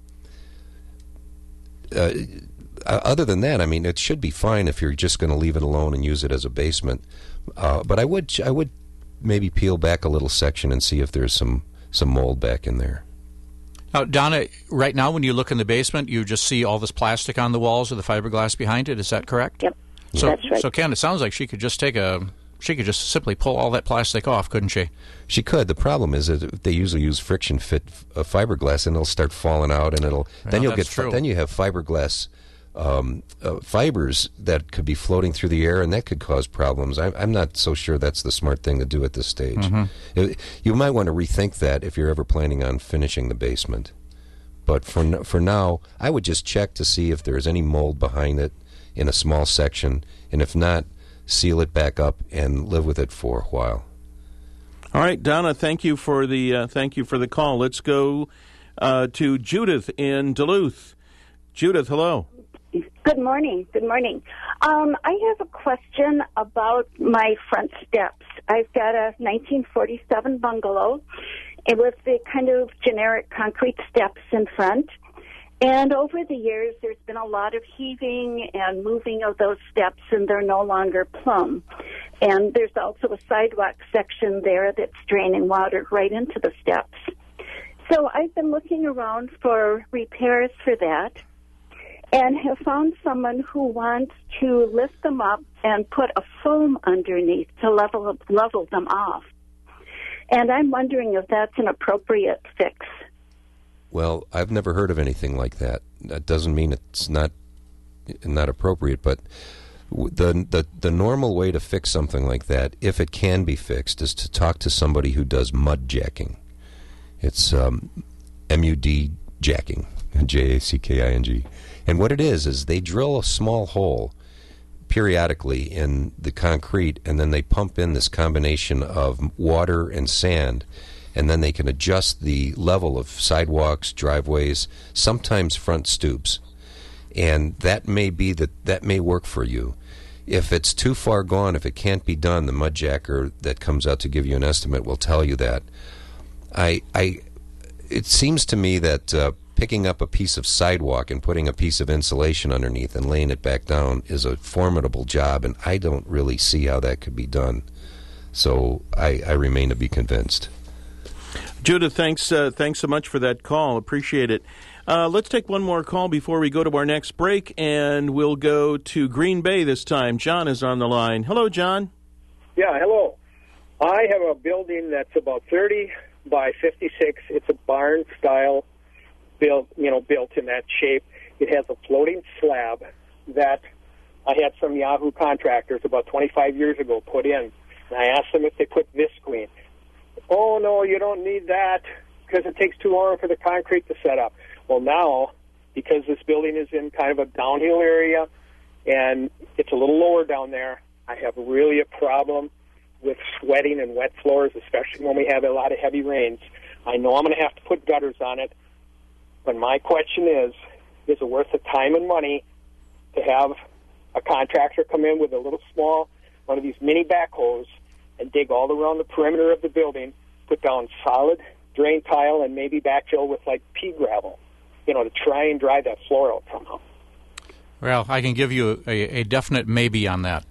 Uh, other than that, I mean, it should be fine if you're just going to leave it alone and use it as a basement. Uh, but I would, I would maybe peel back a little section and see if there's some, some mold back in there. Now, Donna, right now when you look in the basement, you just see all this plastic on the walls with the fiberglass behind it. Is that correct? Yep, so, that's right. So, Ken, it sounds like she could just take a she could just simply pull all that plastic off, couldn't she? She could. The problem is that they usually use friction fit uh, fiberglass, and it'll start falling out, and it'll Well, then you'll that's get fi- true. then you have fiberglass um, uh, fibers that could be floating through the air, and that could cause problems. I, I'm not so sure that's the smart thing to do at this stage. Mm-hmm. It- you might want to rethink that if you're ever planning on finishing the basement. But for n- for now, I would just check to see if there is any mold behind it in a small section, and if not, seal it back up and live with it for a while. All right, Donna, thank you for the uh, thank you for the call. Let's go uh, to Judith in Duluth. Judith, hello. Good morning. Good morning. Um, I have a question about my front steps. I've got a nineteen forty-seven bungalow with the kind of generic concrete steps in front. And over the years, there's been a lot of heaving and moving of those steps, and they're no longer plumb. And there's also a sidewalk section there that's draining water right into the steps. So I've been looking around for repairs for that and have found someone who wants to lift them up and put a foam underneath to level level them off. And I'm wondering if that's an appropriate fix. Well, I've never heard of anything like that. That doesn't mean it's not not appropriate, but w- the the the normal way to fix something like that, if it can be fixed, is to talk to somebody who does mud jacking. It's um, M U D jacking, J A C K I N G. And what it is is they drill a small hole periodically in the concrete, and then they pump in this combination of water and sand, and then they can adjust the level of sidewalks, driveways, sometimes front stoops. And that may be that that may work for you. If it's too far gone, if it can't be done, the mud jacker that comes out to give you an estimate will tell you that. I, I, it seems to me that uh, picking up a piece of sidewalk and putting a piece of insulation underneath and laying it back down is a formidable job, and I don't really see how that could be done. So I, I remain to be convinced. Judith, thanks uh, thanks so much for that call. Appreciate it. Uh, let's take one more call before we go to our next break, and we'll go to Green Bay this time. John is on the line. Hello, John. Yeah, hello. I have a building that's about thirty by fifty-six. It's a barn-style built, you know, built in that shape. It has a floating slab that I had some Yahoo contractors about twenty-five years ago put in. And I asked them if they put visqueen. Oh, no, you don't need that because it takes too long for the concrete to set up. Well, now, because this building is in kind of a downhill area and it's a little lower down there, I have really a problem with sweating and wet floors, especially when we have a lot of heavy rains. I know I'm going to have to put gutters on it, but my question is, is it worth the time and money to have a contractor come in with a little small, one of these mini backhoes, and dig all around the perimeter of the building, put down solid drain tile, and maybe backfill with, like, pea gravel, you know, to try and dry that floor out somehow? Well, I can give you a, a definite maybe on that.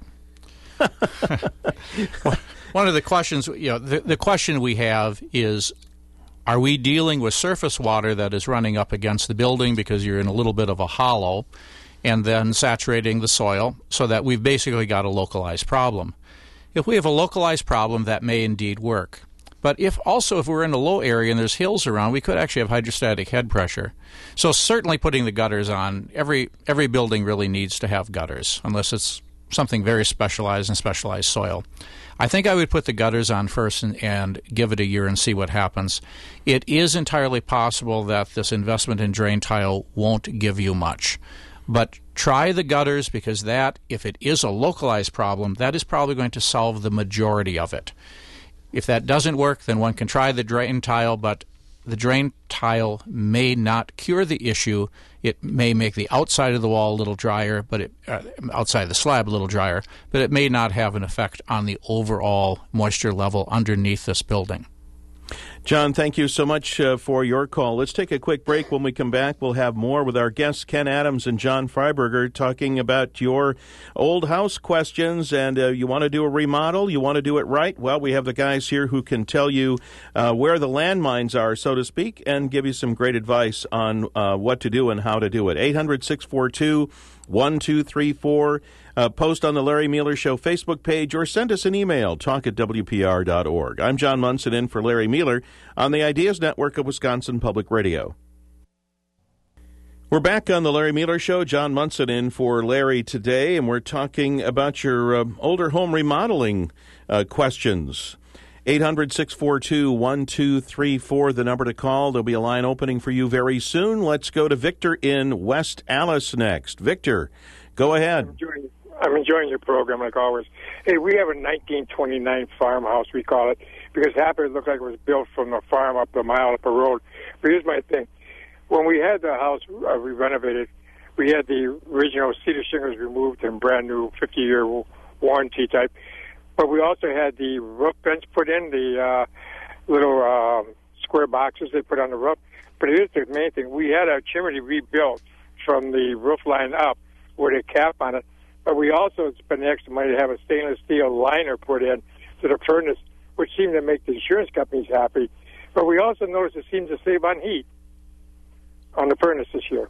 One of the questions, you know, the, the question we have is, are we dealing with surface water that is running up against the building because you're in a little bit of a hollow and then saturating the soil, so that we've basically got a localized problem? If we have a localized problem, that may indeed work. But if also if we're in a low area and there's hills around, we could actually have hydrostatic head pressure. So certainly putting the gutters on, every every building really needs to have gutters, unless it's something very specialized and specialized soil. I think I would put the gutters on first and, and give it a year and see what happens. It is entirely possible that this investment in drain tile won't give you much. But try the gutters, because that, if it is a localized problem, that is probably going to solve the majority of it. If that doesn't work, then one can try the drain tile, but the drain tile may not cure the issue. It may make the outside of the wall a little drier, but it, uh, outside the slab a little drier, but it may not have an effect on the overall moisture level underneath this building. John, thank you so much uh, for your call. Let's take a quick break. When we come back, we'll have more with our guests, Ken Adams and John Freiberger, talking about your old house questions. And uh, you want to do a remodel? You want to do it right? Well, we have the guys here who can tell you uh, where the landmines are, so to speak, and give you some great advice on uh, what to do and how to do it. eight hundred, six four two, one two three four. Uh, post on the Larry Mueller Show Facebook page or send us an email, talk at W P R dot org. I'm John Munson in for Larry Mueller on the Ideas Network of Wisconsin Public Radio. We're back on the Larry Mueller Show. John Munson in for Larry today, and we're talking about your uh, older home remodeling uh, questions. eight hundred, six four two, one two three four, the number to call. There'll be a line opening for you very soon. Let's go to Victor in West Allis next. Victor, go ahead. I'm enjoying, I'm enjoying your program, like always. Hey, we have a nineteen twenty-nine farmhouse, we call it, because half of it looked like it was built from the farm up a mile up the road. But here's my thing. When we had the house uh, we renovated, we had the original cedar shingles removed and brand new fifty-year warranty type. But we also had the roof vents put in, the uh, little uh, square boxes they put on the roof. But here's the main thing. We had our chimney rebuilt from the roof line up with a cap on it. But we also spent extra money to have a stainless steel liner put in to the furnace, which seemed to make the insurance companies happy. But we also noticed it seemed to save on heat on the furnace this year.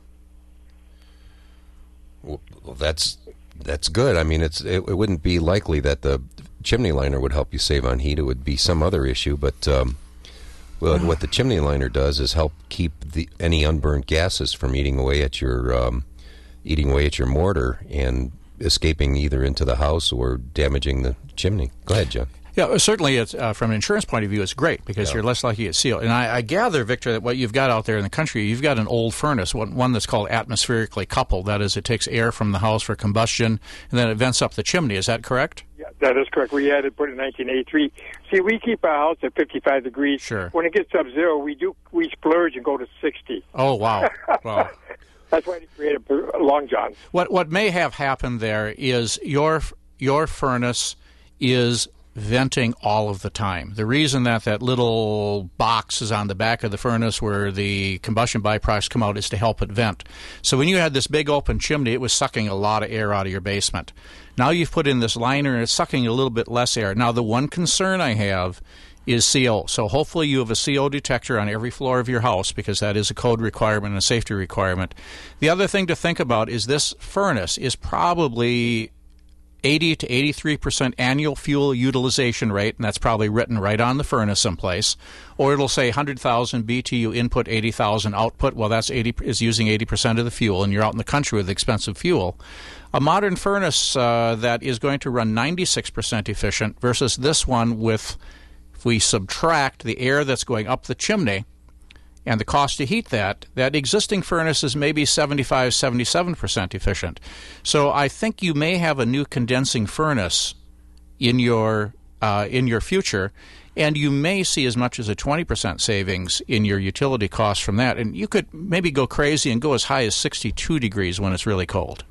Well, that's that's good. I mean, it's it, it wouldn't be likely that the chimney liner would help you save on heat. It would be some other issue. But um, well, what the chimney liner does is help keep the any unburned gases from eating away at your um, eating away at your mortar and escaping either into the house or damaging the chimney. Go ahead, John. Yeah, certainly it's, uh, from an insurance point of view, it's great because yeah. you're less likely to get sealed. And I, I gather, Victor, that what you've got out there in the country, you've got an old furnace, one, one that's called atmospherically coupled. That is, it takes air from the house for combustion, and then it vents up the chimney. Is that correct? Yeah, that is correct. We had it put in nineteen eighty-three. See, we keep our house at fifty-five degrees. Sure. When it gets sub-zero, we do we splurge and go to sixty. Oh, wow. Wow. That's why they created Long John. What what may have happened there is your your furnace is venting all of the time. The reason that that little box is on the back of the furnace where the combustion byproducts come out is to help it vent. So when you had this big open chimney, it was sucking a lot of air out of your basement. Now you've put in this liner and it's sucking a little bit less air. Now the one concern I have is C O. So hopefully you have a C O detector on every floor of your house because that is a code requirement and a safety requirement. The other thing to think about is this furnace is probably eighty to eighty-three percent annual fuel utilization rate, and that's probably written right on the furnace someplace. Or it'll say one hundred thousand B T U input, eighty thousand output. Well, that's eighty is using eighty percent of the fuel, and you're out in the country with expensive fuel. A modern furnace uh, that is going to run ninety-six percent efficient versus this one with, if we subtract the air that's going up the chimney and the cost to heat that, that existing furnace is maybe seventy-five, seventy-seven percent efficient. So I think you may have a new condensing furnace in your uh, in your future, and you may see as much as a twenty percent savings in your utility costs from that. And you could maybe go crazy and go as high as sixty-two degrees when it's really cold.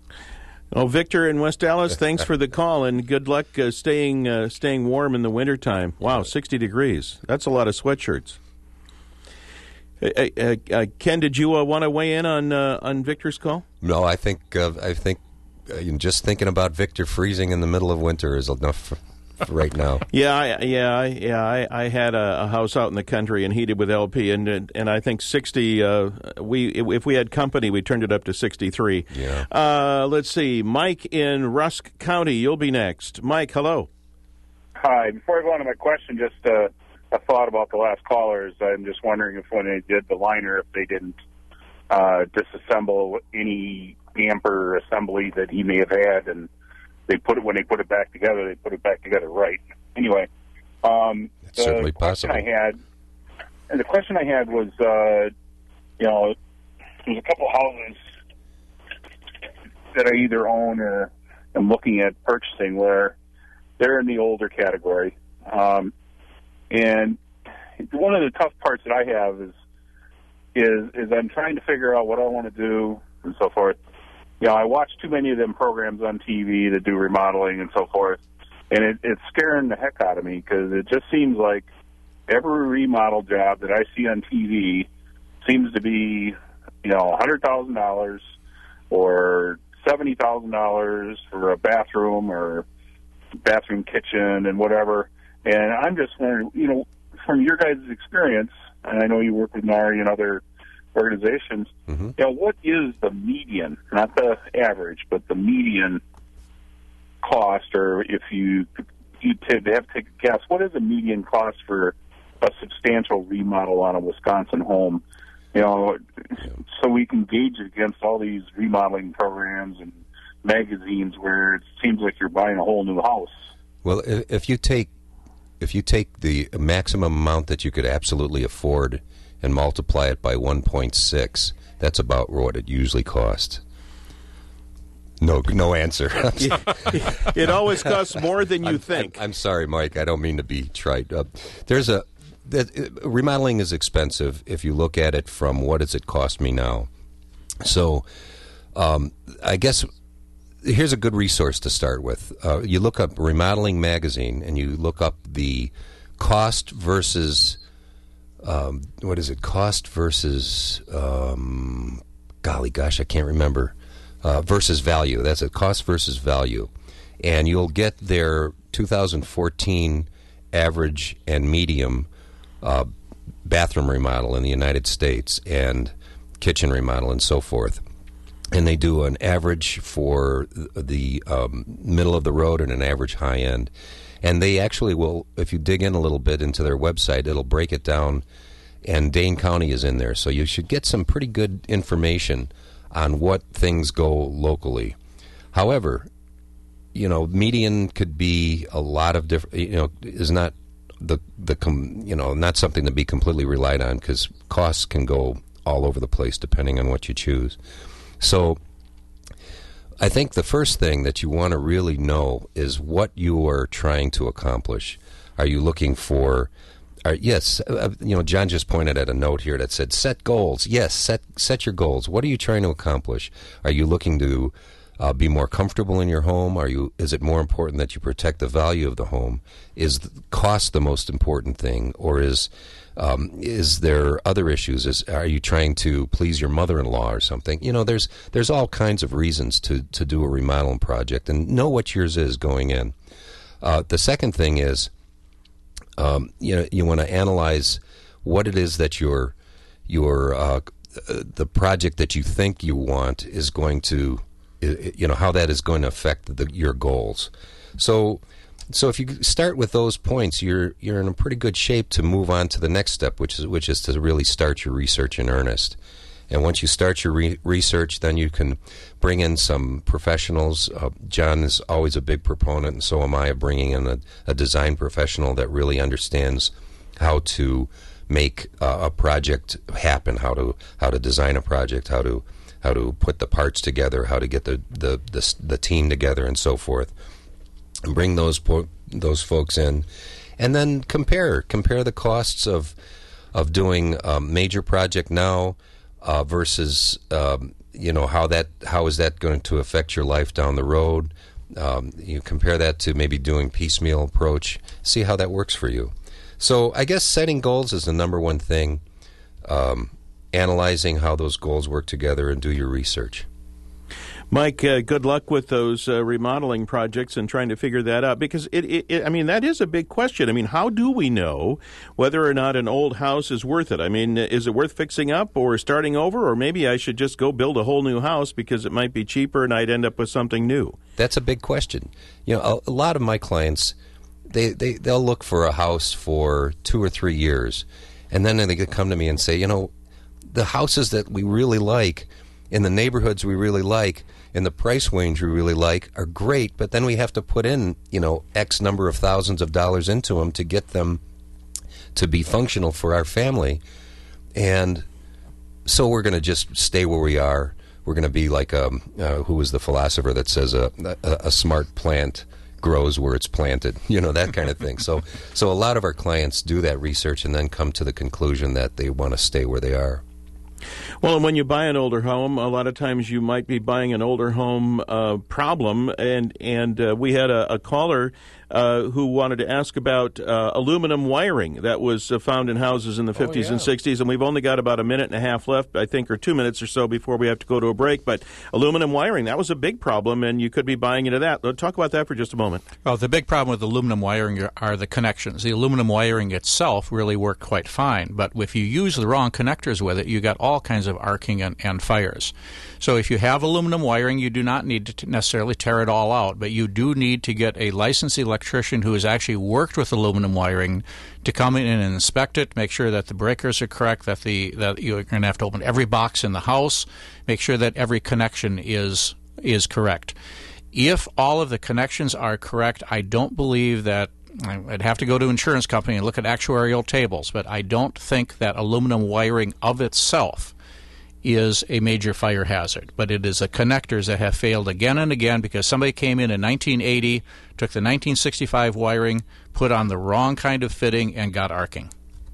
Oh, Victor in West Allis, thanks for the call, and good luck uh, staying uh, staying warm in the wintertime. Wow, sixty degrees. That's a lot of sweatshirts. Uh, uh, uh, Ken, did you uh, want to weigh in on uh, on Victor's call? No, I think uh, I think uh, just thinking about Victor freezing in the middle of winter is enough for, for right now. yeah, I, yeah, I, yeah. I, I had a, a house out in the country and heated with L P, and and I think sixty. Uh, we if we had company, we turned it up to sixty-three. Yeah. Uh, let's see, Mike in Rusk County, you'll be next. Mike, hello. Hi. Before I go on to my question, just. Uh, I thought about the last callers. I'm just wondering if when they did the liner, if they didn't uh, disassemble any damper assembly that he may have had, and they put it when they put it back together, they put it back together right. Anyway, um, That's the certainly question possible. I had, and the question I had was, uh, you know, there's a couple houses that I either own or am looking at purchasing where they're in the older category. Um, And one of the tough parts that I have is is is I'm trying to figure out what I want to do and so forth. You know, I watch too many of them programs on T V that do remodeling and so forth, and it, it's scaring the heck out of me because it just seems like every remodel job that I see on T V seems to be, you know, one hundred thousand dollars or seventy thousand dollars for a bathroom or bathroom kitchen and whatever. And I'm just wondering, you know, from your guys' experience, and I know you work with N A R I and other organizations, mm-hmm. you know, what is the median, not the average, but the median cost, or if you you t- have to take a guess, what is the median cost for a substantial remodel on a Wisconsin home? You know, so we can gauge it against all these remodeling programs and magazines where it seems like you're buying a whole new house. Well, if you take if you take the maximum amount that you could absolutely afford and multiply it by one point six, that's about what it usually costs. No, no answer. It always costs more than you I'm, think. I'm, I'm sorry, Mike. I don't mean to be trite. Uh, there's a that, uh, remodeling is expensive if you look at it from what does it cost me now. So, um, I guess here's a good resource to start with. Uh, you look up Remodeling Magazine and you look up the cost versus um, what is it? Cost versus um, golly gosh, I can't remember. Uh, versus value. That's a cost versus value. And you'll get their two thousand fourteen average and medium uh, bathroom remodel in the United States and kitchen remodel and so forth. And they do an average for the um, middle of the road and an average high end. And they actually will, if you dig in a little bit into their website, it'll break it down. And Dane County is in there. So you should get some pretty good information on what things go locally. However, you know, median could be a lot of different, you know, is not the, the com, you know, not something to be completely relied on because costs can go all over the place depending on what you choose. So I think the first thing that you want to really know is what you are trying to accomplish. Are you looking for Uh, yes, uh, you know, John just pointed at a note here that said, set goals. Yes, set set your goals. What are you trying to accomplish? Are you looking to uh, be more comfortable in your home? Are you? Is it more important that you protect the value of the home? Is the cost the most important thing? Or is um, is there other issues? Is Are you trying to please your mother-in-law or something? You know, there's there's all kinds of reasons to, to do a remodeling project, and know what yours is going in. Uh, the second thing is, Um, you know, you want to analyze what it is that your your uh, the project that you think you want is going to, you know, how that is going to affect the, your goals. So, so if you start with those points, you're you're in a pretty good shape to move on to the next step, which is which is to really start your research in earnest. And once you start your re- research, then you can bring in some professionals. Uh, John is always a big proponent, and so am I, of bringing in a, a design professional that really understands how to make uh, a project happen, how to how to design a project, how to how to put the parts together, how to get the the the, the team together, and so forth. And bring those po- those folks in, and then compare compare the costs of of doing a major project now. Uh, versus, um, you know, how that how is that going to affect your life down the road? Um, you compare that to maybe doing piecemeal approach. See how that works for you. So I guess setting goals is the number one thing. Um, analyzing how those goals work together and do your research. Mike, uh, good luck with those uh, remodeling projects and trying to figure that out, because it, it, it, I mean, that is a big question. I mean, how do we know whether or not an old house is worth it? I mean, is it worth fixing up or starting over, or maybe I should just go build a whole new house because it might be cheaper and I'd end up with something new? That's a big question. You know, a, a lot of my clients, they, they, they'll look for a house for two or three years, and then they come to me and say, you know, the houses that we really like in the neighborhoods we really like, in the price range we really like, are great, but then we have to put in, you know, X number of thousands of dollars into them to get them to be functional for our family. And so we're going to just stay where we are. We're going to be like, um, uh, who was the philosopher that says a, a, a smart plant grows where it's planted, you know, that kind of thing. So, so a lot of our clients do that research and then come to the conclusion that they want to stay where they are. Well, and when you buy an older home, a lot of times you might be buying an older home uh, problem, and and uh, we had a, a caller uh, who wanted to ask about uh, aluminum wiring that was uh, found in houses in the fifties oh, yeah. and sixties, and we've only got about a minute and a half left, I think, or two minutes or so before we have to go to a break. But aluminum wiring, that was a big problem, and you could be buying into that. Let's talk about that for just a moment. Well, the big problem with aluminum wiring are the connections. The aluminum wiring itself really worked quite fine, but if you use the wrong connectors with it, you got all all kinds of arcing and, and fires. So if you have aluminum wiring, you do not need to necessarily tear it all out, but you do need to get a licensed electrician who has actually worked with aluminum wiring to come in and inspect it, make sure that the breakers are correct, that the that you're going to have to open every box in the house, make sure that every connection is is correct. If all of the connections are correct, I don't believe that I'd have to go to an insurance company and look at actuarial tables, but I don't think that aluminum wiring of itself is a major fire hazard. But it is the connectors that have failed again and again because somebody came in in nineteen eighty, took the nineteen sixty-five wiring, put on the wrong kind of fitting, and got arcing.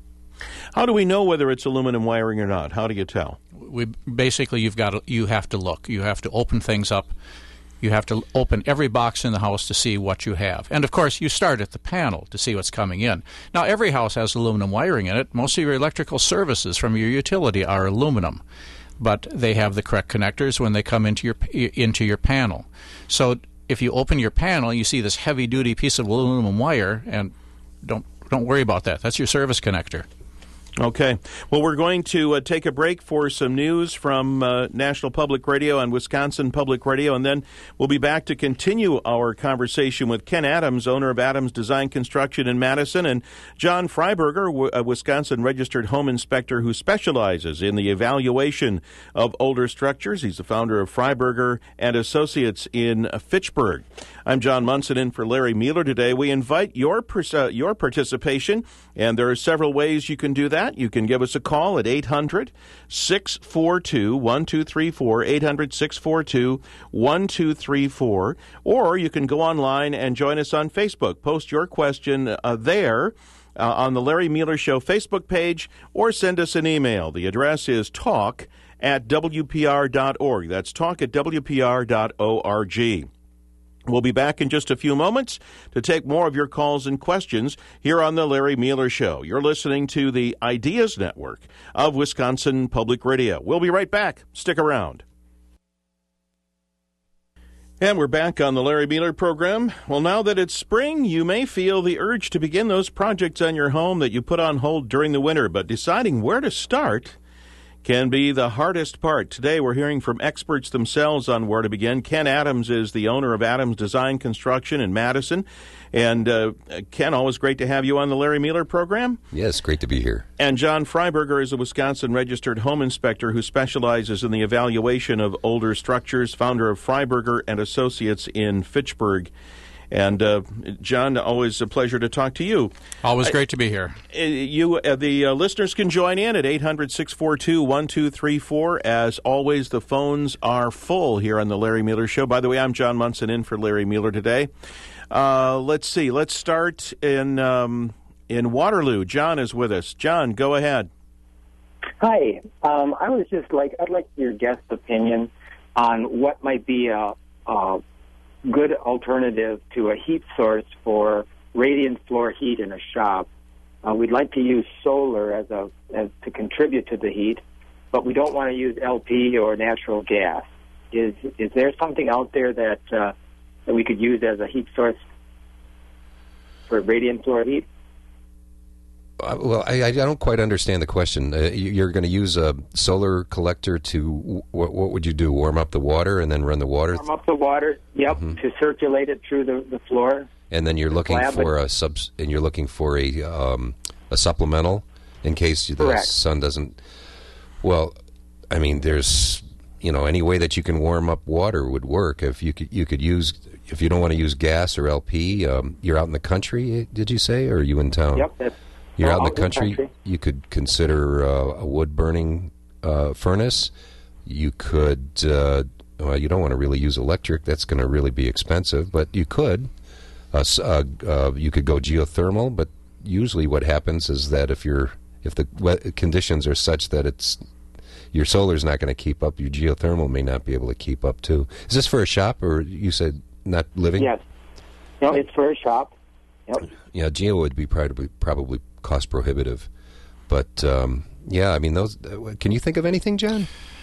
How do we know whether it's aluminum wiring or not? How do you tell? We basically you've got to, you have to look. You have to open things up. You have to open every box in the house to see what you have. And, of course, you start at the panel to see what's coming in. Now, every house has aluminum wiring in it. Most of your electrical services from your utility are aluminum, but they have the correct connectors when they come into your into your panel. So if you open your panel, you see this heavy-duty piece of aluminum wire, and don't don't worry about that. That's your service connector. Okay. Well, we're going to uh, take a break for some news from uh, National Public Radio and Wisconsin Public Radio, and then we'll be back to continue our conversation with Ken Adams, owner of Adams Design Construction in Madison, and John Freiberger, a Wisconsin registered home inspector who specializes in the evaluation of older structures. He's the founder of Freiberger and Associates in Fitchburg. I'm John Munson in for Larry Mueller today. We invite your pers- uh, your participation, and there are several ways you can do that. You can give us a call at eight hundred, six four two, one two three four, eight hundred, six four two, one two three four, or you can go online and join us on Facebook. Post your question uh, there uh, on the Larry Mueller Show Facebook page, or send us an email. The address is talk at w p r dot org. That's talk at w p r dot org. We'll be back in just a few moments to take more of your calls and questions here on the Larry Mueller Show. You're listening to the Ideas Network of Wisconsin Public Radio. We'll be right back. Stick around. And we're back on the Larry Mueller program. Well, now that it's spring, you may feel the urge to begin those projects on your home that you put on hold during the winter, but deciding where to start can be the hardest part. Today, we're hearing from experts themselves on where to begin. Ken Adams is the owner of Adams Design Construction in Madison. And, uh, Ken, always great to have you on the Larry Mueller program. Yes, great to be here. And John Freiberger is a Wisconsin-registered home inspector who specializes in the evaluation of older structures, founder of Freiberger and Associates in Fitchburg. And, uh, John, always a pleasure to talk to you. Always great to be here. Uh, you, uh, the uh, listeners can join in at eight hundred, six four two, one two three four. As always, the phones are full here on the Larry Mueller Show. By the way, I'm John Munson in for Larry Mueller today. Uh, let's see. Let's start in um, in Waterloo. John is with us. John, go ahead. Hi. Um, I was just like, I'd like your guest opinion on what might be a, a good alternative to a heat source for radiant floor heat in a shop. Uh, we'd like to use solar as a as to contribute to the heat, but we don't want to use L P or natural gas. Is is there something out there that uh, that we could use as a heat source for radiant floor heat? Uh, well, I, I don't quite understand the question. Uh, you're going to use a solar collector to, what, what would you do, warm up the water and then run the water? Warm up the water, yep, mm-hmm. to circulate it through the, the floor. And then you're looking slab, for a sub, and you're looking for a um, a supplemental in case the correct. sun doesn't. Well, I mean, there's you know any way that you can warm up water would work. If you could, you could use if you don't want to use gas or L P. Um, you're out in the country, did you say, or are you in town? Yep. That's You're no, out in the out country, in the country, you could consider uh, a wood-burning uh, furnace. You could, uh, well, you don't want to really use electric. That's going to really be expensive, but you could. Uh, uh, uh, you could go geothermal, but usually what happens is that if you're, if the we- conditions are such that it's, your solar's not going to keep up, your geothermal may not be able to keep up too. Is this for a shop, or you said not living? Yes. No, it's for a shop. Yep. Yeah, geo would be probably probably cost prohibitive, but um, yeah, I mean, those. Uh, can you think of anything, John?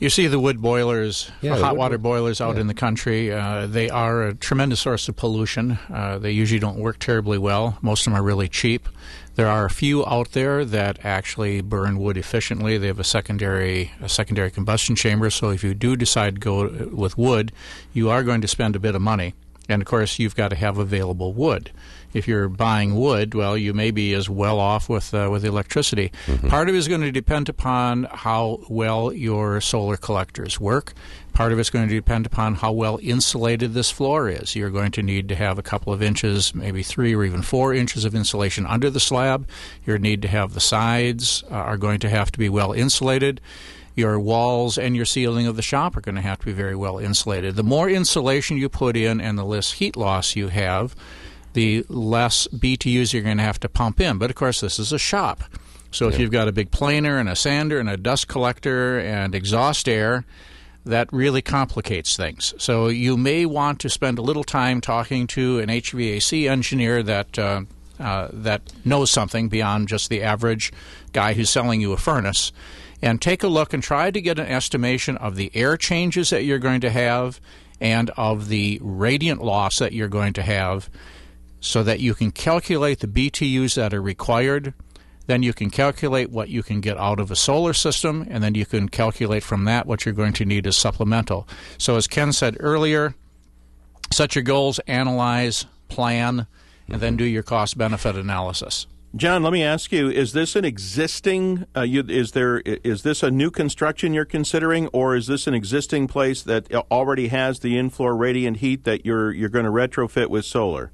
You see the wood boilers, Yeah, hot wood- water boilers out yeah. in the country. Uh, they are a tremendous source of pollution. Uh, they usually don't work terribly well. Most of them are really cheap. There are a few out there that actually burn wood efficiently. They have a secondary a secondary combustion chamber. So if you do decide to go with wood, you are going to spend a bit of money. And, of course, you've got to have available wood. If you're buying wood, well, you may be as well off with uh, with electricity. Mm-hmm. Part of it is going to depend upon how well your solar collectors work. Part of it's going to depend upon how well insulated this floor is. You're going to need to have a couple of inches, maybe three or even four inches of insulation under the slab. You're going to need to have the sides uh, are going to have to be well insulated. Your walls and your ceiling of the shop are going to have to be very well insulated. The more insulation you put in and the less heat loss you have, the less B T Us you're going to have to pump in. But, of course, this is a shop. So if Yeah. you've got a big planer and a sander and a dust collector and exhaust air, that really complicates things. So you may want to spend a little time talking to an H V A C engineer that uh, uh, that knows something beyond just the average guy who's selling you a furnace, and take a look and try to get an estimation of the air changes that you're going to have and of the radiant loss that you're going to have, so that you can calculate the B T Us that are required. Then you can calculate what you can get out of a solar system, and then you can calculate from that what you're going to need as supplemental. So as Ken said earlier, set your goals, analyze, plan, and then do your cost-benefit analysis. John, let me ask you: is this an existing? Uh, you, is there? Is this a new construction you're considering, or is this an existing place that already has the in-floor radiant heat that you're you're going to retrofit with solar?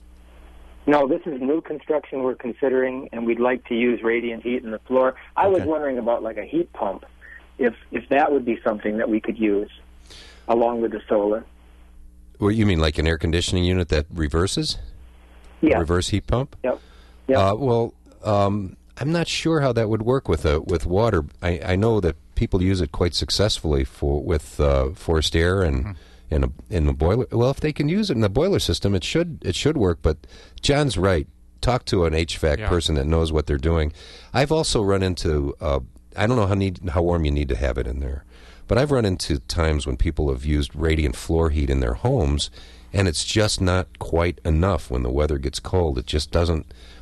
No, this is new construction we're considering, and we'd like to use radiant heat in the floor. I Okay. was wondering about like a heat pump, if if that would be something that we could use along with the solar. Well, you mean like an air conditioning unit that reverses? Yeah. Reverse heat pump? Yep. Yep. Uh, well, um, I'm not sure how that would work with a, with water. I, I know that people use it quite successfully for with uh, forced air and mm-hmm. in a in the boiler. Well, if they can use it in the boiler system, it should it should work. But John's right. Talk to an H V A C Yeah. person that knows what they're doing. I've also run into. Uh, I don't know how need how warm you need to have it in there, but I've run into times when people have used radiant floor heat in their homes, and it's just not quite enough when the weather gets cold. It just doesn't.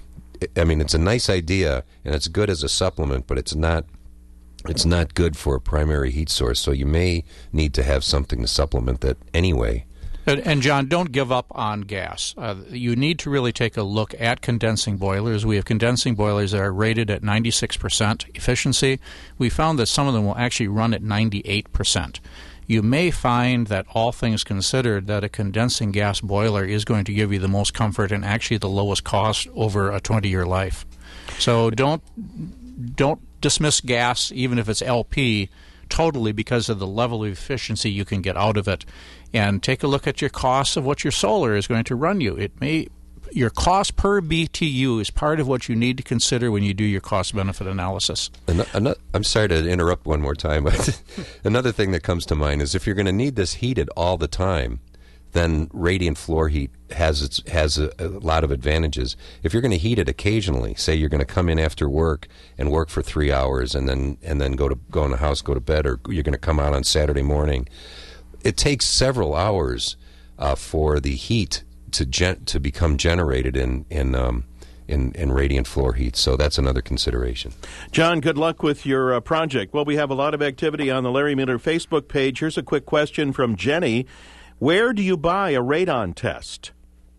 I mean, it's a nice idea, and it's good as a supplement, but it's not it's not good for a primary heat source. So you may need to have something to supplement that anyway. And, and John, don't give up on gas. Uh, you need to really take a look at condensing boilers. We have condensing boilers that are rated at ninety-six percent efficiency. We found that some of them will actually run at ninety-eight percent. You may find that, all things considered, that a condensing gas boiler is going to give you the most comfort and actually the lowest cost over a twenty-year life. So don't don't dismiss gas, even if it's L P, totally because of the level of efficiency you can get out of it. And take a look at your costs of what your solar is going to run you. It may Your cost per B T U is part of what you need to consider when you do your cost-benefit analysis. An- an- I'm sorry to interrupt one more time, but another thing that comes to mind is if you're going to need this heated all the time, then radiant floor heat has its, has a, a lot of advantages. If you're going to heat it occasionally, say you're going to come in after work and work for three hours and then and then go to go in the house, go to bed, or you're going to come out on Saturday morning, it takes several hours uh, for the heat to gen- to become generated in in, um, in in radiant floor heat. So that's another consideration. John, good luck with your uh, project. Well, we have a lot of activity on the Larry Miller Facebook page. Here's a quick question from Jenny. Where do you buy a radon test?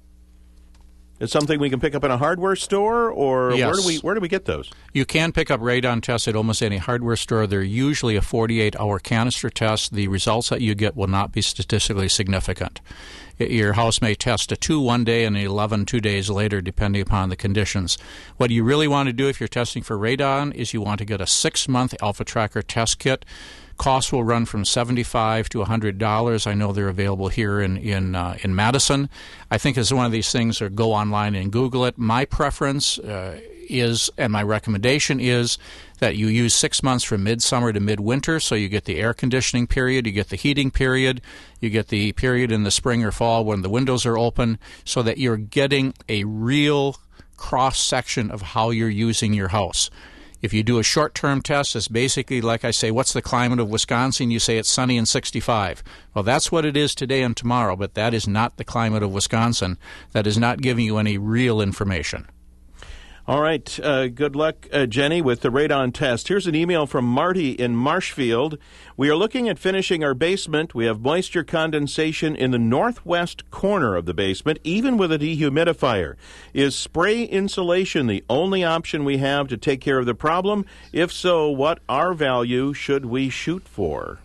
Is something we can pick up in a hardware store, or Yes. where do we where do we get those? You can pick up radon tests at almost any hardware store. They're usually a forty-eight hour canister test. The results that you get will not be statistically significant. Your house may test a two one day and an eleven two days later, depending upon the conditions. What you really want to do if you're testing for radon is you want to get a six-month Alpha Tracker test kit. Costs will run from seventy-five dollars to one hundred dollars. I know they're available here in in uh, in Madison. I think it's one of these things, or go online and Google it. My preference uh, is, and my recommendation is, that you use six months from midsummer to midwinter, so you get the air conditioning period, you get the heating period, you get the period in the spring or fall when the windows are open, so that you're getting a real cross-section of how you're using your house. If you do a short-term test, it's basically like I say, what's the climate of Wisconsin? You say it's sunny and sixty-five. Well, that's what it is today and tomorrow, but that is not the climate of Wisconsin. That is not giving you any real information. All right. Uh, good luck, uh, Jenny, with the radon test. Here's an email from Marty in Marshfield. We are looking at finishing our basement. We have moisture condensation in the northwest corner of the basement, even with a dehumidifier. Is spray insulation the only option we have to take care of the problem? If so, what R value should we shoot for?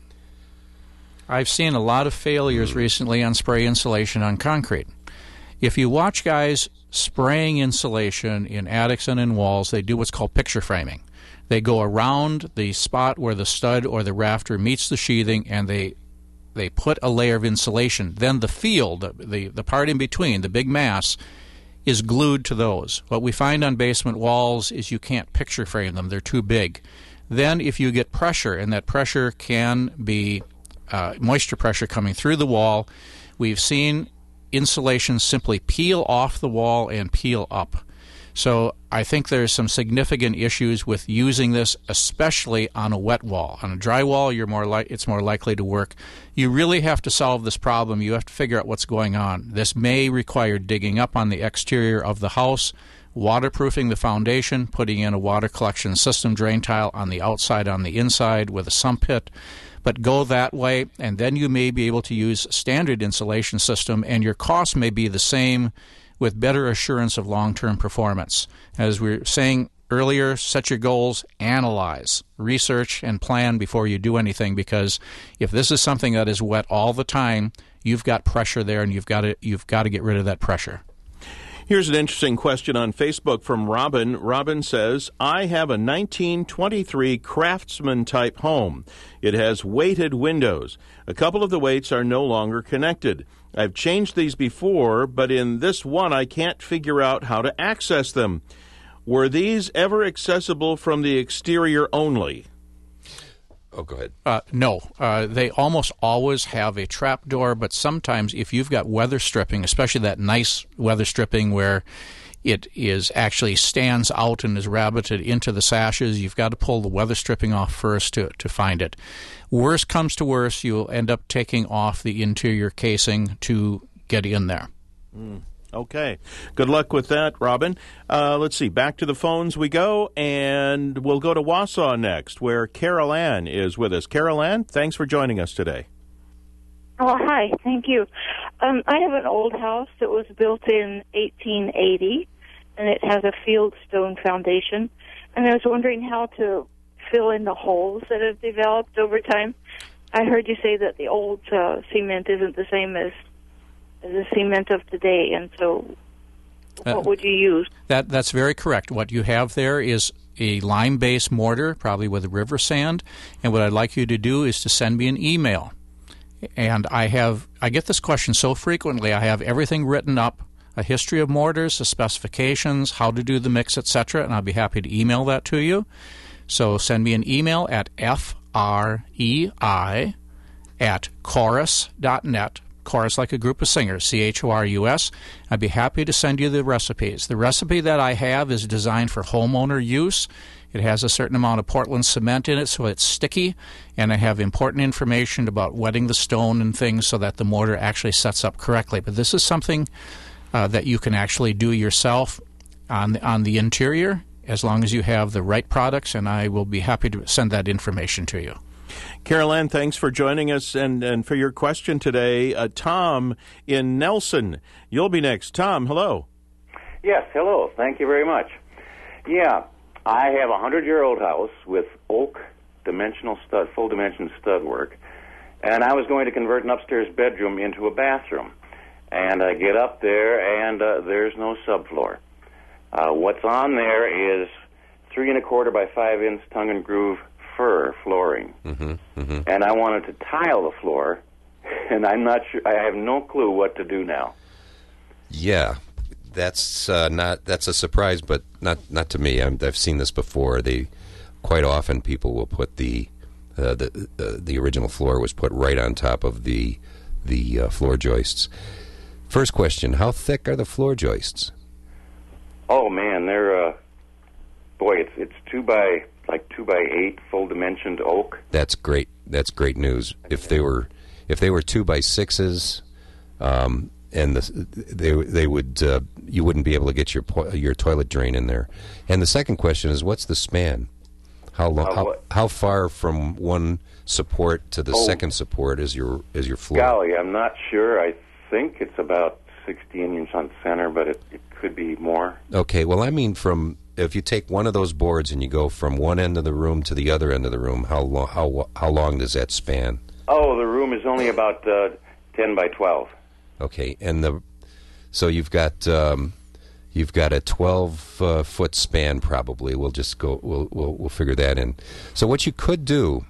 I've seen a lot of failures recently on spray insulation on concrete. If you watch guys spraying insulation in attics and in walls, they do what's called picture framing. They go around the spot where the stud or the rafter meets the sheathing, and they they put a layer of insulation. Then the field, the, the part in between, the big mass, is glued to those. What we find on basement walls is you can't picture frame them. They're too big. Then if you get pressure, and that pressure can be uh, moisture pressure coming through the wall, we've seen insulation simply peel off the wall and peel up. So I think there's some significant issues with using this, especially on a wet wall. On a dry wall, you're more li- it's more likely to work. You really have to solve this problem. You have to figure out what's going on. This may require digging up on the exterior of the house, waterproofing the foundation, putting in a water collection system drain tile on the outside, on the inside with a sump pit. But go that way, and then you may be able to use standard insulation system, and your cost may be the same with better assurance of long-term performance. As we were saying earlier, set your goals, analyze, research, and plan before you do anything, because if this is something that is wet all the time, you've got pressure there, and you've got to, you've got to get rid of that pressure. Here's an interesting question on Facebook from Robin. Robin says, I have a nineteen twenty-three Craftsman-type home. It has weighted windows. A couple of the weights are no longer connected. I've changed these before, but in this one I can't figure out how to access them. Were these ever accessible from the exterior only? Oh, go ahead. Uh, no. Uh, they almost always have a trap door, but sometimes if you've got weather stripping, especially that nice weather stripping where it is actually stands out and is rabbited into the sashes, you've got to pull the weather stripping off first to, to find it. Worst comes to worst, you'll end up taking off the interior casing to get in there. Mm. Okay. Good luck with that, Robin. Uh, let's see. Back to the phones we go, and we'll go to Wausau next, where Carol Ann is with us. Carol Ann, thanks for joining us today. Oh, hi. Thank you. Um, I have an old house that was built in eighteen eighty, and it has a fieldstone foundation. And I was wondering how to fill in the holes that have developed over time. I heard you say that the old uh, cement isn't the same as the cement of today, and so what uh, would you use? That That's very correct. What you have there is a lime-based mortar, probably with a river sand, and what I'd like you to do is to send me an email. And I have I get this question so frequently. I have everything written up, a history of mortars, the specifications, how to do the mix, et cetera, and I'll be happy to email that to you. So send me an email at F R E I at chorus dot net. Chorus like a group of singers, C H O R U S. I'd be happy to send you the recipes. The recipe that I have is designed for homeowner use. It has a certain amount of Portland cement in it, so it's sticky, and I have important information about wetting the stone and things so that the mortar actually sets up correctly. But this is something uh, that you can actually do yourself on the, on the interior, as long as you have the right products, and I will be happy to send that information to you. Carol Ann, thanks for joining us and, and for your question today. Uh, Tom in Nelson, you'll be next. Tom, hello. Yes, hello. Thank you very much. Yeah, I have a hundred-year-old house with oak dimensional stud, full-dimension stud work, and I was going to convert an upstairs bedroom into a bathroom. And I get up there, and uh, there's no subfloor. Uh, what's on there is three and a quarter by five inch tongue and groove fir flooring, mm-hmm, mm-hmm. and I wanted to tile the floor, and I'm not sure. I have no clue what to do now. Yeah, that's uh, not that's a surprise, but not not to me. I'm, I've seen this before. They quite often people will put the uh, the uh, the original floor was put right on top of the the uh, floor joists. First question: how thick are the floor joists? Oh man, they're uh, boy, it's it's two by like two by eight, full dimensioned oak. That's great. That's great news. If they were, if they were two by sixes, um, and the, they they would uh, you wouldn't be able to get your po- your toilet drain in there. And the second question is, what's the span? How long? Uh, how, how far from one support to the Oh. second support is your is your floor? Golly, I'm not sure. I think it's about sixteen inch on center, but it, it could be more. Okay. Well, I mean, from if you take one of those boards and you go from one end of the room to the other end of the room, how long how how long does that span? Oh, the room is only about uh, ten by twelve. Okay, and the so you've got um, you've got a twelve uh, foot span probably. We'll just go. We'll, we'll we'll figure that in. So what you could do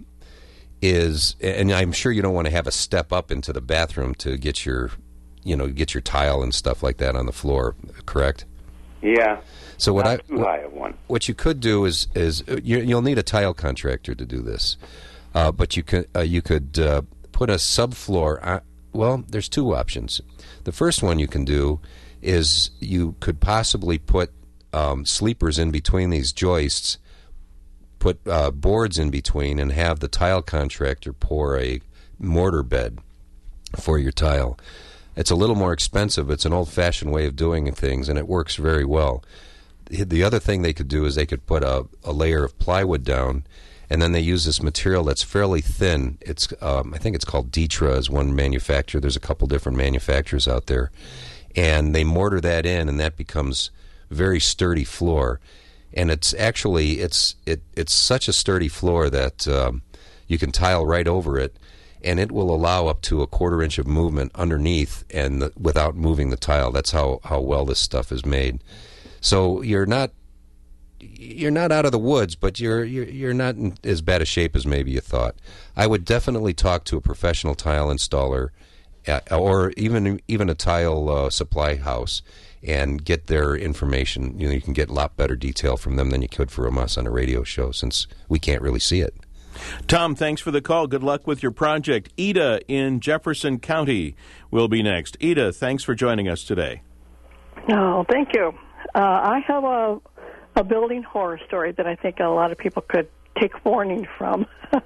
is, and I'm sure you don't want to have a step up into the bathroom to get your, you know, get your tile and stuff like that on the floor. Correct? Yeah. So what Not I too what, high of one. what you could do is is uh, you, you'll need a tile contractor to do this, uh, but you could uh, you could uh, put a subfloor. On, well, there's two options. The first one you can do is you could possibly put um, sleepers in between these joists, put uh, boards in between, and have the tile contractor pour a mortar bed for your tile. It's a little more expensive. It's an old-fashioned way of doing things, and it works very well. The other thing they could do is they could put a, a layer of plywood down, and then they use this material that's fairly thin. It's um, I think it's called Detra is one manufacturer. There's a couple different manufacturers out there. And they mortar that in, and that becomes very sturdy floor. And it's actually, it's it it's such a sturdy floor that um, you can tile right over it, and it will allow up to a quarter inch of movement underneath and the, without moving the tile. That's how, how well this stuff is made. So you're not you're not out of the woods, but you're you're, you're not in as bad a shape as maybe you thought. I would definitely talk to a professional tile installer, uh, or even even a tile uh, supply house, and get their information. You know, you can get a lot better detail from them than you could from us on a radio show, since we can't really see it. Tom, thanks for the call. Good luck with your project. Ida in Jefferson County will be next. Ida, thanks for joining us today. Oh, thank you. Uh, I have a a building horror story that I think a lot of people could take warning from.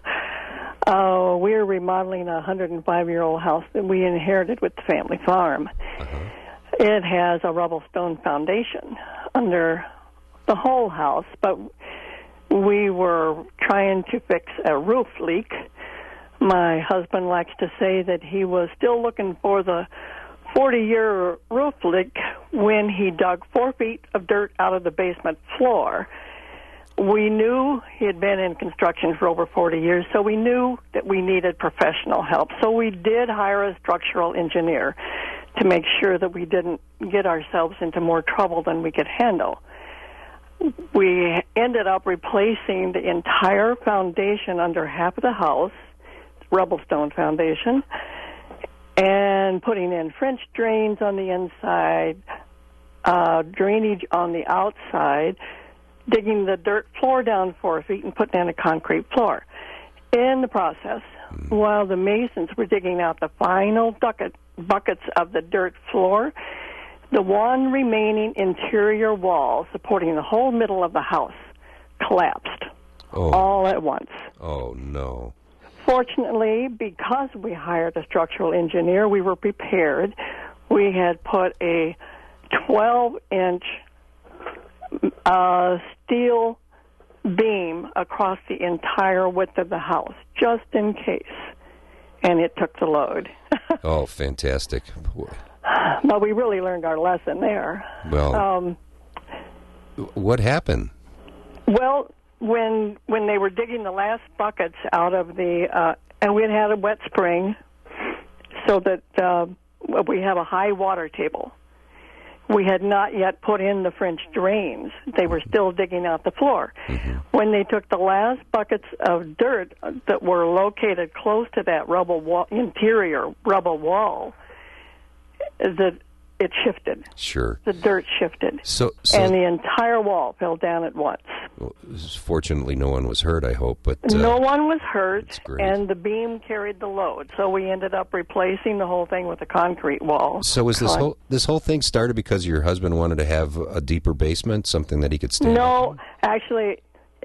uh, we're remodeling a one hundred five year old house that we inherited with the family farm. Uh-huh. It has a rubble stone foundation under the whole house, but we were trying to fix a roof leak. My husband likes to say that he was still looking for the forty-year roof leak when he dug four feet of dirt out of the basement floor. We knew he had been in construction for over forty years, so we knew that we needed professional help. So we did hire a structural engineer to make sure that we didn't get ourselves into more trouble than we could handle. We ended up replacing the entire foundation under half of the house, rubble stone foundation, and putting in French drains on the inside, uh, drainage on the outside, digging the dirt floor down four feet and putting in a concrete floor. In the process, while the masons were digging out the final bucket, buckets of the dirt floor, the one remaining interior wall supporting the whole middle of the house collapsed Oh. all at once. Oh, no. Fortunately, because we hired a structural engineer, we were prepared. We had put a twelve-inch uh, steel beam across the entire width of the house, just in case, and it took the load. Oh, fantastic. But we really learned our lesson there. Well, Um, what happened? Well, when when they were digging the last buckets out of the, uh, and we had had a wet spring, so that uh, we have a high water table. We had not yet put in the French drains. They were still digging out the floor. Mm-hmm. When they took the last buckets of dirt that were located close to that rubble wall, interior rubble wall, the it shifted. Sure. The dirt shifted. So, so and the entire wall fell down at once. well, fortunately, no one was hurt, I hope. But uh, No one was hurt, great. and the beam carried the load. So we ended up replacing the whole thing with a concrete wall. So was this Con- whole this whole thing started because your husband wanted to have a deeper basement, something that he could stand? No, actually, it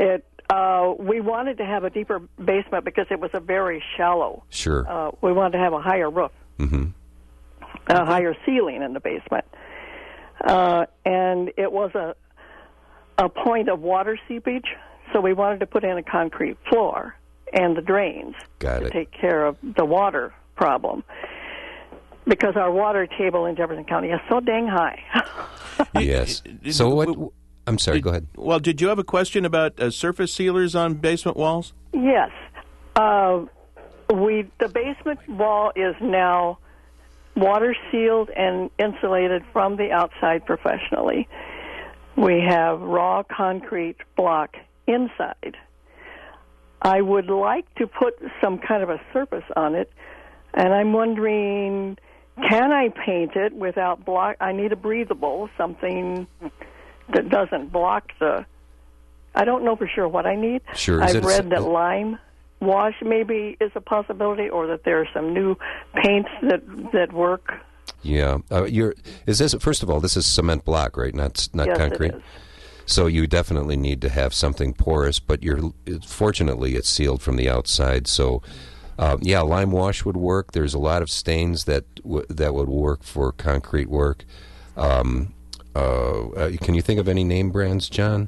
Uh, we wanted to have a deeper basement because it was a very shallow. Sure. Uh, we wanted to have a higher roof, Mm-hmm. a higher ceiling in the basement. Uh, and it was a a point of water seepage, so we wanted to put in a concrete floor and the drains Got to it. take care of the water problem. Because our water table in Jefferson County is so dang high. Yes. So what? I'm sorry. Did- Go ahead. Well, did you have a question about uh, surface sealers on basement walls? Yes. Uh, we the basement wall is now water sealed and insulated from the outside professionally. We have raw concrete block inside. I would like to put some kind of a surface on it, and I'm wondering, can I paint it without block? I need a breathable, something that doesn't block the... I don't know for sure what I need. Sure. Is I've it- read that lime wash maybe is a possibility, or that there are some new paints that that work. Yeah. Uh, you're. Is this first of all? This is cement block, right? Not not Yes, it concrete. is. So you definitely need to have something porous, but you're fortunately it's sealed from the outside. So um, yeah, lime wash would work. There's a lot of stains that w- that would work for concrete work. Um, uh, uh, can you think of any name brands, John?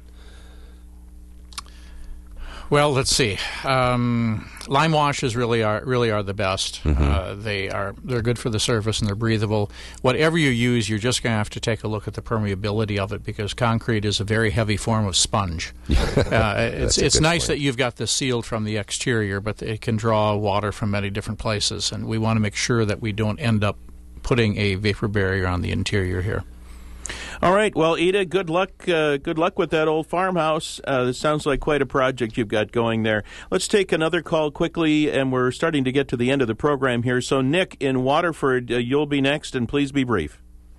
Well, let's see. Um, lime washes really are really are the best. Mm-hmm. Uh, they are they're good for the surface and they're breathable. Whatever you use, you're just going to have to take a look at the permeability of it because concrete is a very heavy form of sponge. uh, it's a it's good nice point. that you've got this sealed from the exterior, but it can draw water from many different places, and we want to make sure that we don't end up putting a vapor barrier on the interior here. All right. Well, Ida, good luck. Uh, good luck with that old farmhouse. Uh, this sounds like quite a project you've got going there. Let's take another call quickly, and we're starting to get to the end of the program here. So, Nick in Waterford, uh, you'll be next, and please be brief.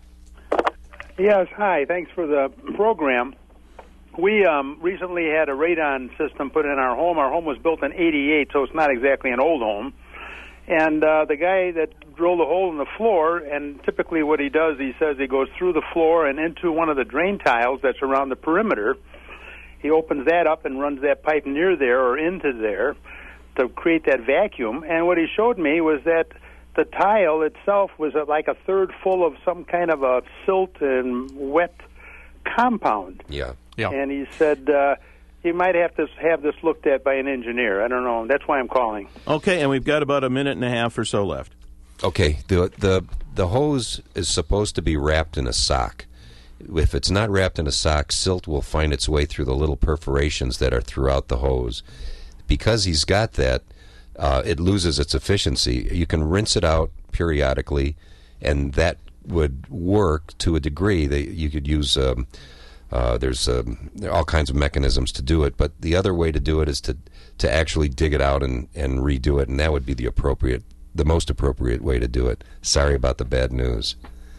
Yes, hi. Thanks for the program. We um, recently had a radon system put in our home. Our home was built in eighty-eight, so it's not exactly an old home. And uh, the guy that drilled a hole in the floor, and typically what he does, he says he goes through the floor and into one of the drain tiles that's around the perimeter. He opens that up and runs that pipe near there or into there to create that vacuum. And what he showed me was that the tile itself was uh, like a third full of some kind of a silt and wet compound. Yeah. Yeah. And he said uh, he might have to have this looked at by an engineer. I don't know. That's why I'm calling. Okay, and we've got about a minute and a half or so left. Okay, the the the hose is supposed to be wrapped in a sock. If it's not wrapped in a sock, silt will find its way through the little perforations that are throughout the hose. Because he's got that, uh, it loses its efficiency. You can rinse it out periodically, and that would work to a degree. That you could use. Um, uh, there's um, there are all kinds of mechanisms to do it, but the other way to do it is to to actually dig it out and, and redo it, and that would be the appropriate. the most appropriate way to do it. Sorry about the bad news.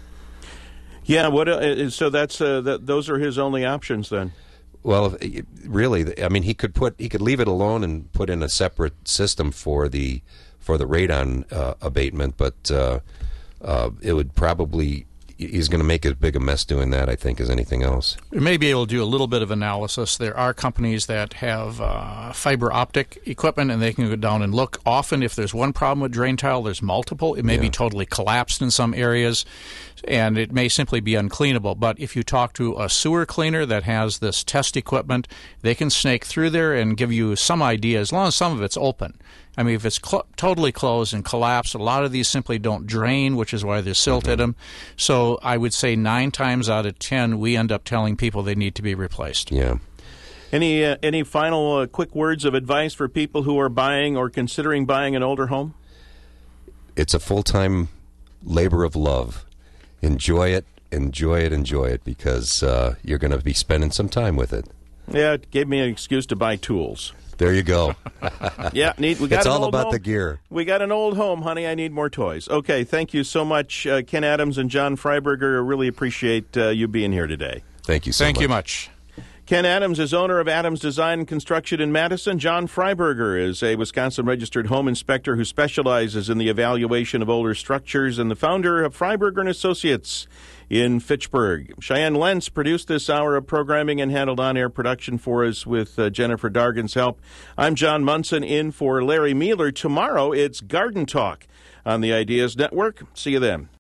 Yeah, what? Uh, so that's uh, that, those are his only options then. Well, if- really, I mean, he could put he could leave it alone and put in a separate system for the for the radon uh, abatement, but uh, uh, it would probably he's going to make as big a mess doing that, I think, as anything else. We may be able to do a little bit of analysis. There are companies that have uh, fiber optic equipment, and they can go down and look. Often, if there's one problem with drain tile, there's multiple. It may be totally collapsed in some areas, and it may simply be uncleanable. But if you talk to a sewer cleaner that has this test equipment, they can snake through there and give you some idea, as long as some of it's open. I mean, if it's cl- totally closed and collapsed, a lot of these simply don't drain, which is why there's silt in them. So I would say nine times out of ten, we end up telling people they need to be replaced. Yeah. Any uh, any final uh, quick words of advice for people who are buying or considering buying an older home? It's a full-time labor of love. Enjoy it, enjoy it, enjoy it, because uh, you're going to be spending some time with it. Yeah, it gave me an excuse to buy tools. There you go. Yeah, neat. We got It's an all old about home. the gear. We got an old home, honey. I need more toys. Okay, thank you so much, uh, Ken Adams and John Freiberger. I really appreciate uh, you being here today. Thank you so Thank much. you much. Ken Adams is owner of Adams Design and Construction in Madison. John Freiberger is a Wisconsin-registered home inspector who specializes in the evaluation of older structures and the founder of Freiberger and Associates in Fitchburg. Cheyenne Lentz produced this hour of programming and handled on-air production for us with uh, Jennifer Dargan's help. I'm John Munson in for Larry Mueller. Tomorrow it's Garden Talk on the Ideas Network. See you then.